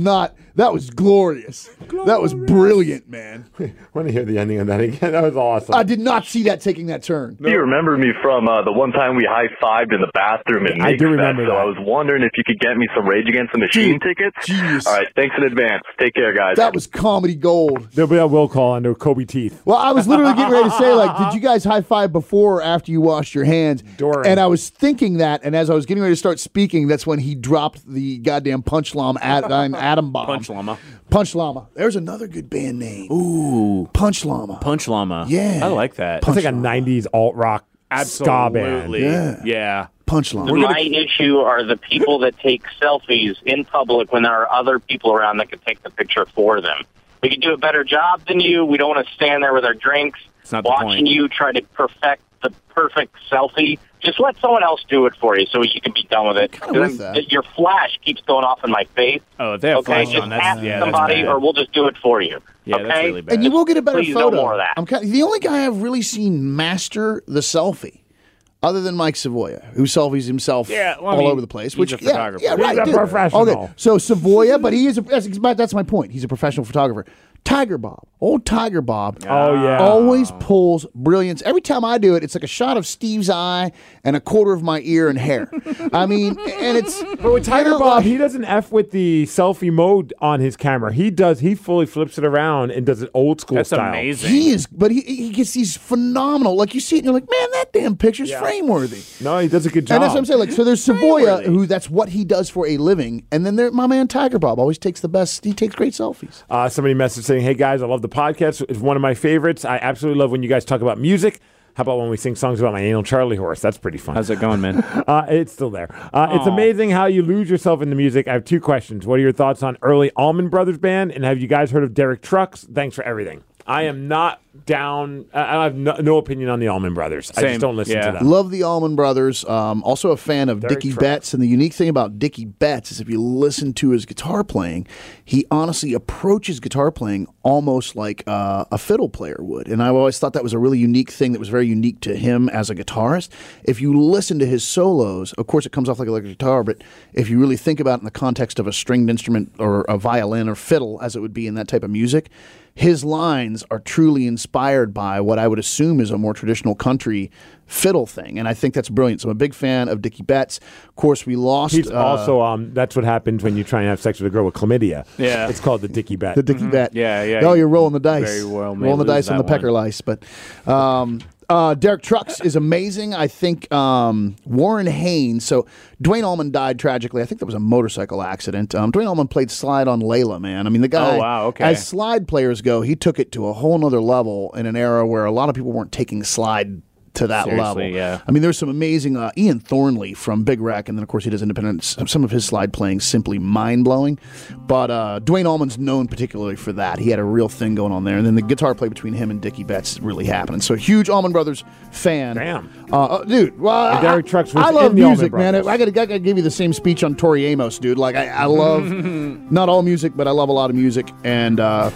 That was glorious. glorious. That was brilliant, man. I want to hear the ending of that again. That was awesome. I did not see that taking that turn. Do you remember me from uh, the one time we high-fived in the bathroom in I do Migfest? remember So that. I was wondering if you could get me some Rage Against the Machine Dude, tickets. genius. All right, thanks in advance. Take care, guys. That was comedy gold. There'll be a will call under Kobe teeth. Well, I was literally getting ready to say, like, did you guys high five before or after you washed your hands? During. And I was thinking that, and as I was getting ready to start speaking, that's when he dropped the goddamn Punch Llama ad, uh, atom bomb. Punch Llama. Punch Llama. There's another good band name. Ooh. Punch Llama. Punch Llama. Yeah. I like that. It's like a nineties alt rock ska band. Absolutely. Yeah. Yeah. Punch Llama. My issue are the people that take selfies in public when there are other people around that can take the picture for them. We can do a better job than you. We don't want to stand there with our drinks, It's not the watching point. you try to perfect the perfect selfie. Just let someone else do it for you so you can be done with it. Kinda with I'm- that. Your flash keeps going off in my face. Oh, if they have Okay, flash just on, that's, ask yeah, that's somebody bad. or we'll just do it for you. Yeah, okay? that's really bad. And you will get a better Please, photo. no more of that. I'm kind the only guy I've really seen master the selfie, other than Mike Savoya, who selfies himself Yeah, well, I all mean, over the place. he's Which a yeah, photographer. yeah, He's right, a dude. professional. Okay, so Savoya, but he is. A, that's, that's my point. He's a professional photographer. Tiger Bob, old Tiger Bob. Oh, yeah. Always pulls brilliance. Every time I do it, it's like a shot of Steve's eye and a quarter of my ear and hair. I mean, and it's. But with Tiger you know, Bob, like- he doesn't F with the selfie mode on his camera. He does. He fully flips it around and does it old school That's style. amazing. He is, but he he gets these phenomenal. Like you see it, and you're like, man, that damn picture's frame worthy. No, he does a good job. And that's what I'm saying. Like, so there's Savoya, Frameworthy. who that's what he does for a living, and then there, my man Tiger Bob always takes the best. He takes great selfies. Uh, somebody messaged saying, "Hey guys, I love the podcast. It's one of my favorites. I absolutely love when you guys talk about music. How about when we sing songs about my anal Charlie horse? That's pretty fun." How's it going, man? Uh, it's still there. Uh, it's amazing how you lose yourself in the music. I have two questions. What are your thoughts on early Allman Brothers Band? And have you guys heard of Derek Trucks? Thanks for everything. I am not down. I I have no, no opinion on the Allman Brothers. I Same. just don't listen Yeah. to them. Love the Allman Brothers. Um, also a fan of Derek Dickie Trucks. Betts. And the unique thing about Dickie Betts is if you listen to his guitar playing, he honestly approaches guitar playing almost like uh, a fiddle player would. And I always thought that was a really unique thing that was very unique to him as a guitarist. If you listen to his solos, of course it comes off like a electric guitar, but if you really think about it in the context of a stringed instrument or a violin or fiddle, as it would be in that type of music, his lines are truly inspired by what I would assume is a more traditional country fiddle thing, and I think that's brilliant. So I'm a big fan of Dickie Betts. Of course, we lost He's uh, also um. That's what happens when you try and have sex with a girl with chlamydia. Yeah. it's called the Dickie Bet. the Dickie Bet. Yeah, yeah. Oh, you're rolling the dice. Very well may rolling the lose dice on that the pecker one. lice. But um, uh, Derek Trucks is amazing. I think um, Warren Haynes. So Dwayne Allman died tragically. I think that was a motorcycle accident. Um, Dwayne Allman played slide on Layla, man. I mean, the guy. Oh, wow, okay. As slide players go, he took it to a whole nother level in an era where a lot of people weren't taking slide to that Seriously, level. yeah. I mean, there's some amazing uh, Ian Thornley from Big Wreck, and then of course he does independent. Some of his slide playing simply mind blowing. But uh, Dwayne Allman's known particularly for that. He had a real thing going on there, and then the guitar play between him and Dickie Betts is really happening. So huge Allman Brothers fan. Damn. uh, uh, dude. Well, And Derek I, Trucks was I love in the Allman music, man. Brothers. I got to give you the same speech on Tori Amos, dude. Like I, I love not all music, but I love a lot of music, and. Uh,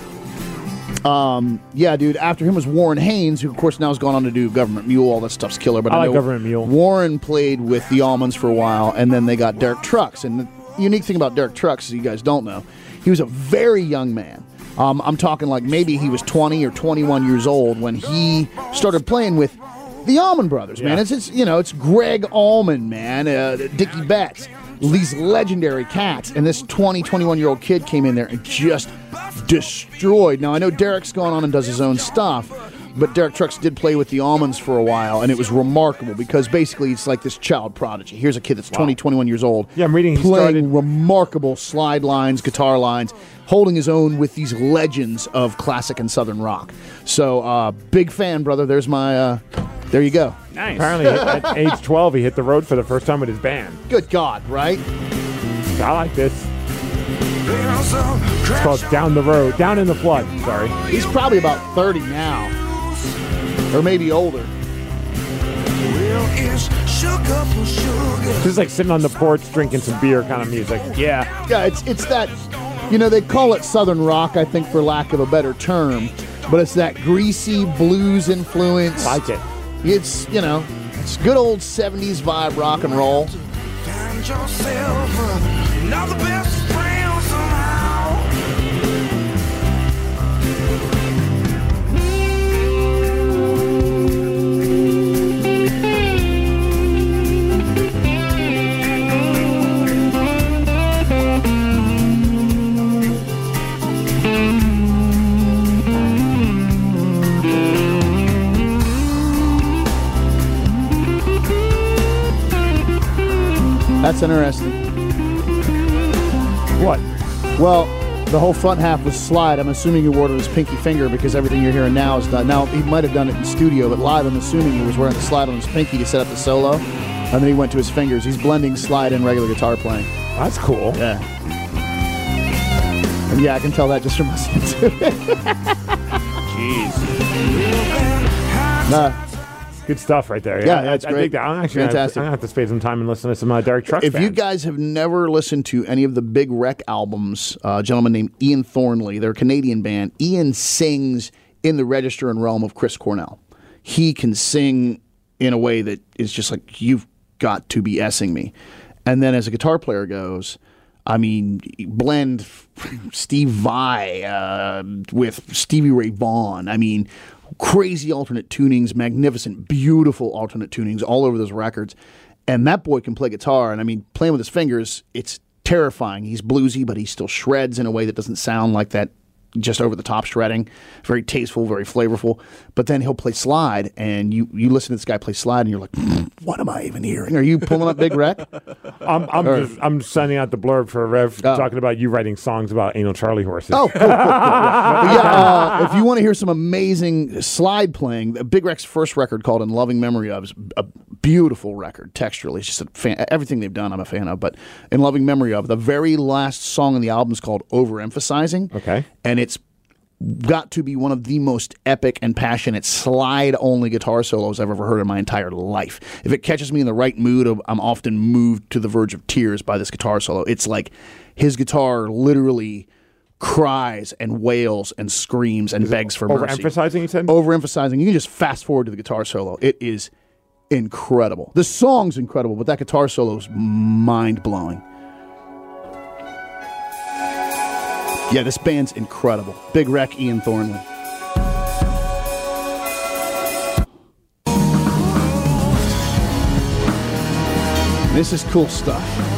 Um, yeah, dude. After him was Warren Haynes, who of course now has gone on to do Government Mule. All that stuff's killer. But I I, like know Government Mule. Warren played with the Almonds for a while, and then they got Derek Trucks. And the unique thing about Derek Trucks, is you guys don't know, he was a very young man. Um, I'm talking like maybe he was twenty or twenty-one years old when he started playing with the Allman Brothers. Man, Yeah. it's, it's you know it's Greg Allman, man, uh, Dickie Betts, these legendary cats, and this twenty, twenty-one year old kid came in there and just destroyed. Now I know Derek's gone on and does his own stuff, but Derek Trucks did play with the Almonds for a while, and it was remarkable because basically it's like this child prodigy. Here's a kid that's twenty, twenty-one years old. Yeah, I'm reading he playing started- remarkable slide lines, guitar lines, holding his own with these legends of classic and southern rock. So, uh, big fan, brother. There's my. Uh, there you go. Nice. Apparently, at age twelve, he hit the road for the first time with his band. Good God, right? I like this. It's called Down the Road, Down in the Flood. Sorry. He's probably about thirty now, or maybe older. This is like sitting on the porch drinking some beer kind of music. Yeah. Yeah, it's it's that. You know, they call it southern rock, I think, for lack of a better term, but it's that greasy blues influence. Like it. It's you know, it's good old seventies vibe rock and roll. That's interesting. What? Well, the whole front half was slide. I'm assuming he wore it on his pinky finger because everything you're hearing now is done. Now, he might have done it in studio, but live, I'm assuming he was wearing the slide on his pinky to set up the solo. And then he went to his fingers. He's blending slide and regular guitar playing. That's cool. Yeah. And yeah, I can tell that just from listening to it. Jeez. Nah. Good stuff right there. Yeah, I, that's I, great. I think that I'm actually Fantastic. Gonna have, I'm gonna have to spend some time and listen to some uh, Derek Trucks. If you bands. guys have never listened to any of the Big Wreck albums, uh, a gentleman named Ian Thornley, they're a Canadian band. Ian sings in the register and realm of Chris Cornell. He can sing in a way that is just like, you've got to be S-ing me. And then as a guitar player goes, I mean, blend Steve Vai uh, with Stevie Ray Vaughan. I mean, crazy alternate tunings, magnificent, beautiful alternate tunings all over those records. And that boy can play guitar. And I mean, playing with his fingers, it's terrifying. He's bluesy, but he still shreds in a way that doesn't sound like that just over-the-top shredding. Very tasteful, very flavorful. But then he'll play slide, and you, you listen to this guy play slide, and you're like, what am I even hearing? Are you pulling up Big Wreck? I'm I'm, Or- just, I'm sending out the blurb for Rev Oh. talking about you writing songs about anal Charlie horses. Oh, cool, cool, cool. Yeah. But yeah, uh, if you want to hear some amazing slide playing, Big Wreck's first record called In Loving Memory Of is a beautiful record texturally. It's just a fan, everything they've done I'm a fan of. But In Loving Memory Of, the very last song on the album is called Overemphasizing. Okay. And it's got to be one of the most epic and passionate slide-only guitar solos I've ever heard in my entire life. If it catches me in the right mood, I'm often moved to the verge of tears by this guitar solo. It's like his guitar literally cries and wails and screams and begs for mercy. Overemphasizing, you said? Overemphasizing. You can just fast forward to the guitar solo. It is incredible. The song's incredible, but that guitar solo is mind-blowing. Yeah, this band's incredible. Big Wreck, Ian Thornley. This is cool stuff.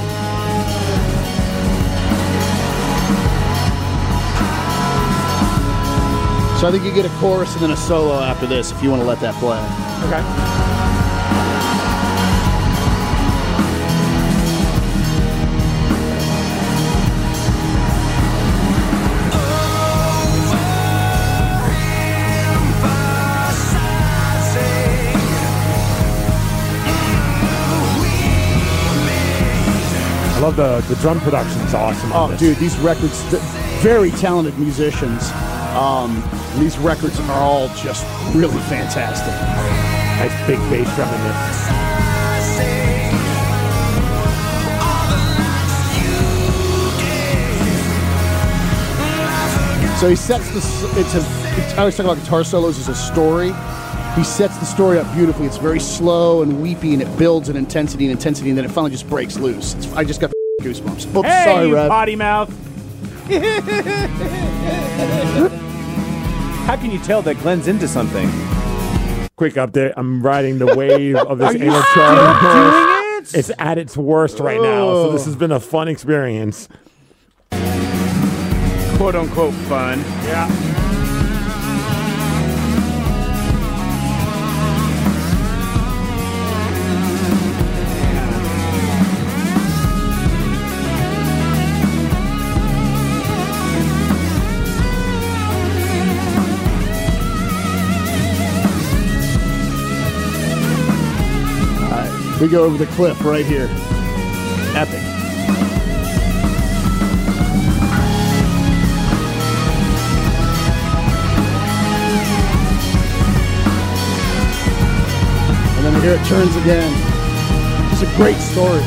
So I think you get a chorus and then a solo after this if you want to let that play. Okay. I love the, the drum production's awesome on Oh, this. dude, these records, th- very talented musicians. Um, these records are all just really fantastic. Nice big bass drum in this. So he sets the. s- It's a. It's, I always talk about guitar solos as a story. He sets the story up beautifully. It's very slow and weepy, and it builds in intensity and intensity, and then it finally just breaks loose. It's, I just got goosebumps. Oops, Hey, sorry, you Rev. potty mouth. How can you tell that Glenn's into something? Quick update. I'm riding the wave of this Are you anal still Charlie horse. doing it? It's at its worst right now, so this has been a fun experience. Quote unquote fun. Yeah. We go over the cliff right here. Epic. And then here it turns again. It's a great story.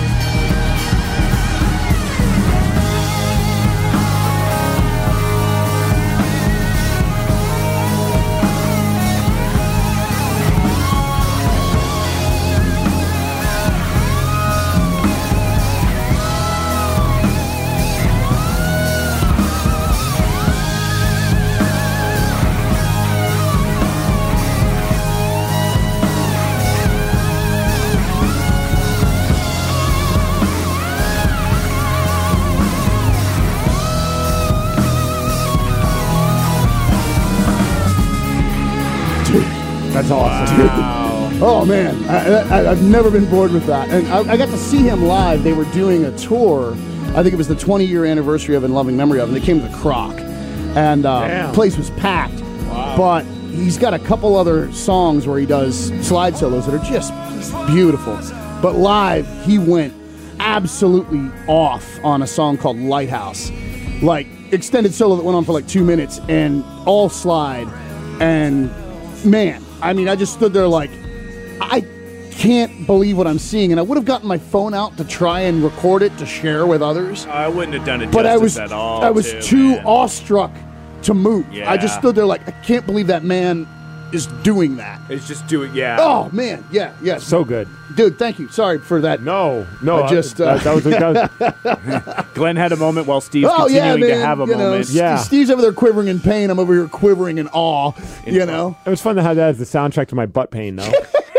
That's awesome. Wow. Oh man, I, I, I've never been bored with that. And I, I got to see him live. They were doing a tour. I think it was the twenty-year anniversary of In Loving Memory of, and they came to the Croc, and uh, the place was packed. Wow. But he's got a couple other songs where he does slide solos that are just beautiful. But live, he went absolutely off on a song called Lighthouse, like extended solo that went on for like two minutes and all slide. And man, I mean, I just stood there like, I can't believe what I'm seeing, and I would have gotten my phone out to try and record it to share with others. I wouldn't have done it but justice I was, at all. I was too, too man. awestruck to move. Yeah. I just stood there like, I can't believe that man is doing that. It's just doing, yeah. Oh man, yeah, yes. So good. Dude, thank you. Sorry for that. No, no. I just, uh, that, that was, that was Glenn had a moment while Steve's Oh yeah, continuing man. to have a you know, moment. S- Yeah. Steve's over there quivering in pain. I'm over here quivering in awe. You know, it was fun to have that as the soundtrack to my butt pain, though.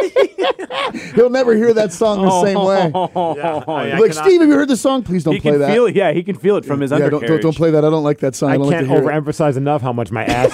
he'll never hear that song the same way. Yeah, I mean, I Like, cannot- Steve, have you heard the song? Please don't He play can that. feel it. Yeah, he can feel it from his yeah, don't, don't, undercarriage. don't play that. I don't like that song. I, I don't can't like to hear it. overemphasize enough how much my ass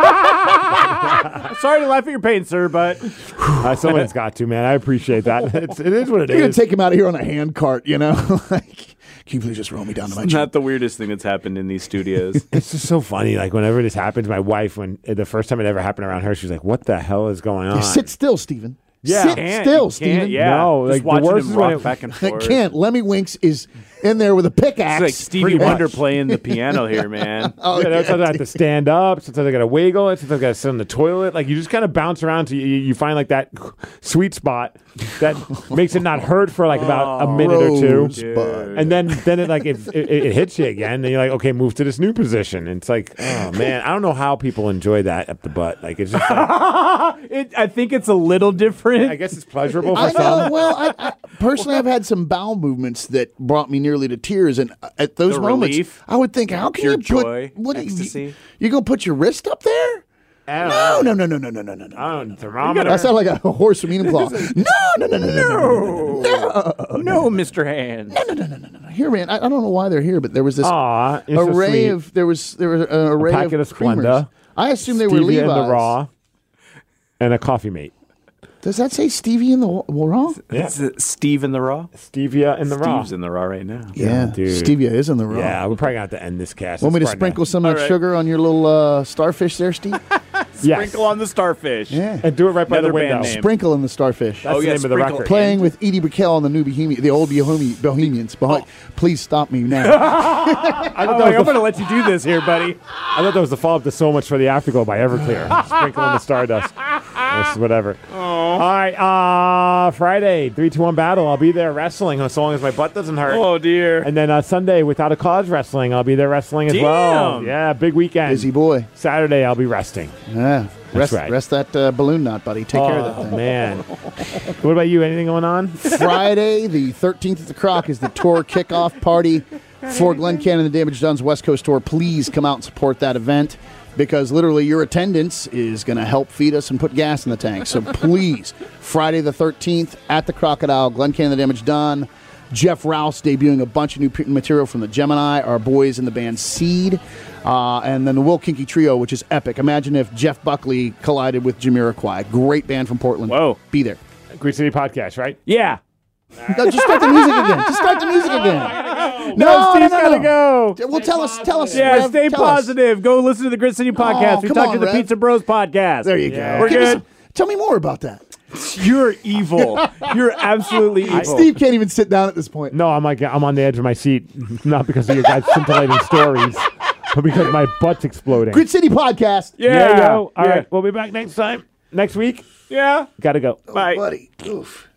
hurts. Sorry to laugh at your pain, sir, but uh, someone's got to, man. I appreciate that. It's, it is what it You're gonna is. take him out of here on a hand cart, you know? Like, can you please just roll me down to my it's chin? not the weirdest thing that's happened in these studios. It's just so funny. Like whenever this happens, my wife, when the first time it ever happened around her, she's like, "What the hell is going on?" Yeah, sit still, Stephen. Yeah. Sit Can't- still, you can't, Stephen. Yeah, No, just like, the watching worst him is when rock it- back and They forth. can't. Lemmy Winks is in there with a pickaxe. It's like Stevie Pretty Wonder much. playing the piano here, man. Oh, yeah, yeah. sometimes I have to stand up. Sometimes I got to wiggle it. Sometimes I got to sit on the toilet. Like you just kind of bounce around till you, you find like that sweet spot that makes it not hurt for like about a minute or two, Rosebud. and then then it like it, it, it hits you again. And you're like, okay, move to this new position. And it's like, oh man, I don't know how people enjoy that up the butt. Like it's just, like, It, I think it's a little different. I guess it's pleasurable for I know. some. Well, I, I, personally, I've had some bowel movements that brought me nearly to tears, and at those The moments, relief, I would think, how can pure you put joy, what ecstasy. You, you gonna put your wrist up there? I don't No, know. no, no, no, no, no, no, no, I no. don't thermometer. That sounded like a horse from Enumclaw. No, no, no, no, no, no, no, no, no, Mister Hands. no, no, no, no, no. Here, man. I, I don't know why they're here, but there was this Aw, it's so array sweet. of there was there was an array packet of of Splenda, creamers. I assume they were Stevia Levi's. in the raw, and a coffee mate. Does that say Stevie in the wa- raw? Yeah. Is it Steve in the raw? Stevia in the raw. Steve's in the raw right now. Yeah, dude. Stevia is in the raw. Yeah, we're probably gonna have to end this cast. Want me to It's starting sprinkle some of All that right. sugar on your little uh, starfish there, Steve? Yes. Sprinkle on the starfish. Yeah. And do it right by Another the window. band name. Sprinkle in the starfish. That's Oh, the yeah, name of the sprinkle. record. Playing with Edie Brickell on the new Bohemian, the old Bohemian, Bohemians. Bohe- Please stop me now. I thought, Oh, that wait, I'm was going the, to let you do this here, buddy. I thought that was the follow-up to So Much for the Afterglow by Everclear. Sprinkle in the Stardust. This is whatever. All right, uh, Friday, three two one battle. I'll be there wrestling as long as my butt doesn't hurt. Oh, dear. And then uh, Sunday, Without a Cause wrestling. I'll be there wrestling as well. Damn. Yeah, big weekend. Busy boy. Saturday, I'll be resting. Yeah. Rest, right. rest that uh, balloon knot, buddy. Take care of that Oh, thing. man. What about you? Anything going on? Friday, the thirteenth at the Croc, is the tour kickoff party for Glenn Cannon and the Damage Done's West Coast Tour. Please come out and support that event because literally your attendance is going to help feed us and put gas in the tank. So please, Friday the thirteenth at the Crocodile, Glenn Cannon and the Damage Done. Jeff Rouse debuting a bunch of new p- material from the Gemini, our boys in the band Seed, uh, and then the Will Kinky Trio, which is epic. Imagine if Jeff Buckley collided with Jamiroquai. Great band from Portland. Whoa. Be there. Great City Podcast, right? Yeah. No, just start the music again. Just start the music again. No, Steve's no, no, gotta no. go. Well, tell us, tell us. Yeah, Rev, stay tell us. positive. Go listen to the Grit City Podcast. Oh, we come talked on, to the Rev. Pizza Bros Podcast. There you Yeah. go. We're Give me good. some- tell me more about that. You're evil. You're absolutely evil. Steve can't even sit down at this point. No, I'm like I'm on the edge of my seat, not because of your guys' scintillating stories, but because my butt's exploding. Grit City Podcast. Yeah. Yeah, yo. All Yeah. right, we'll be back next time. Next week. Yeah. Gotta go. Bye. Buddy. Oof.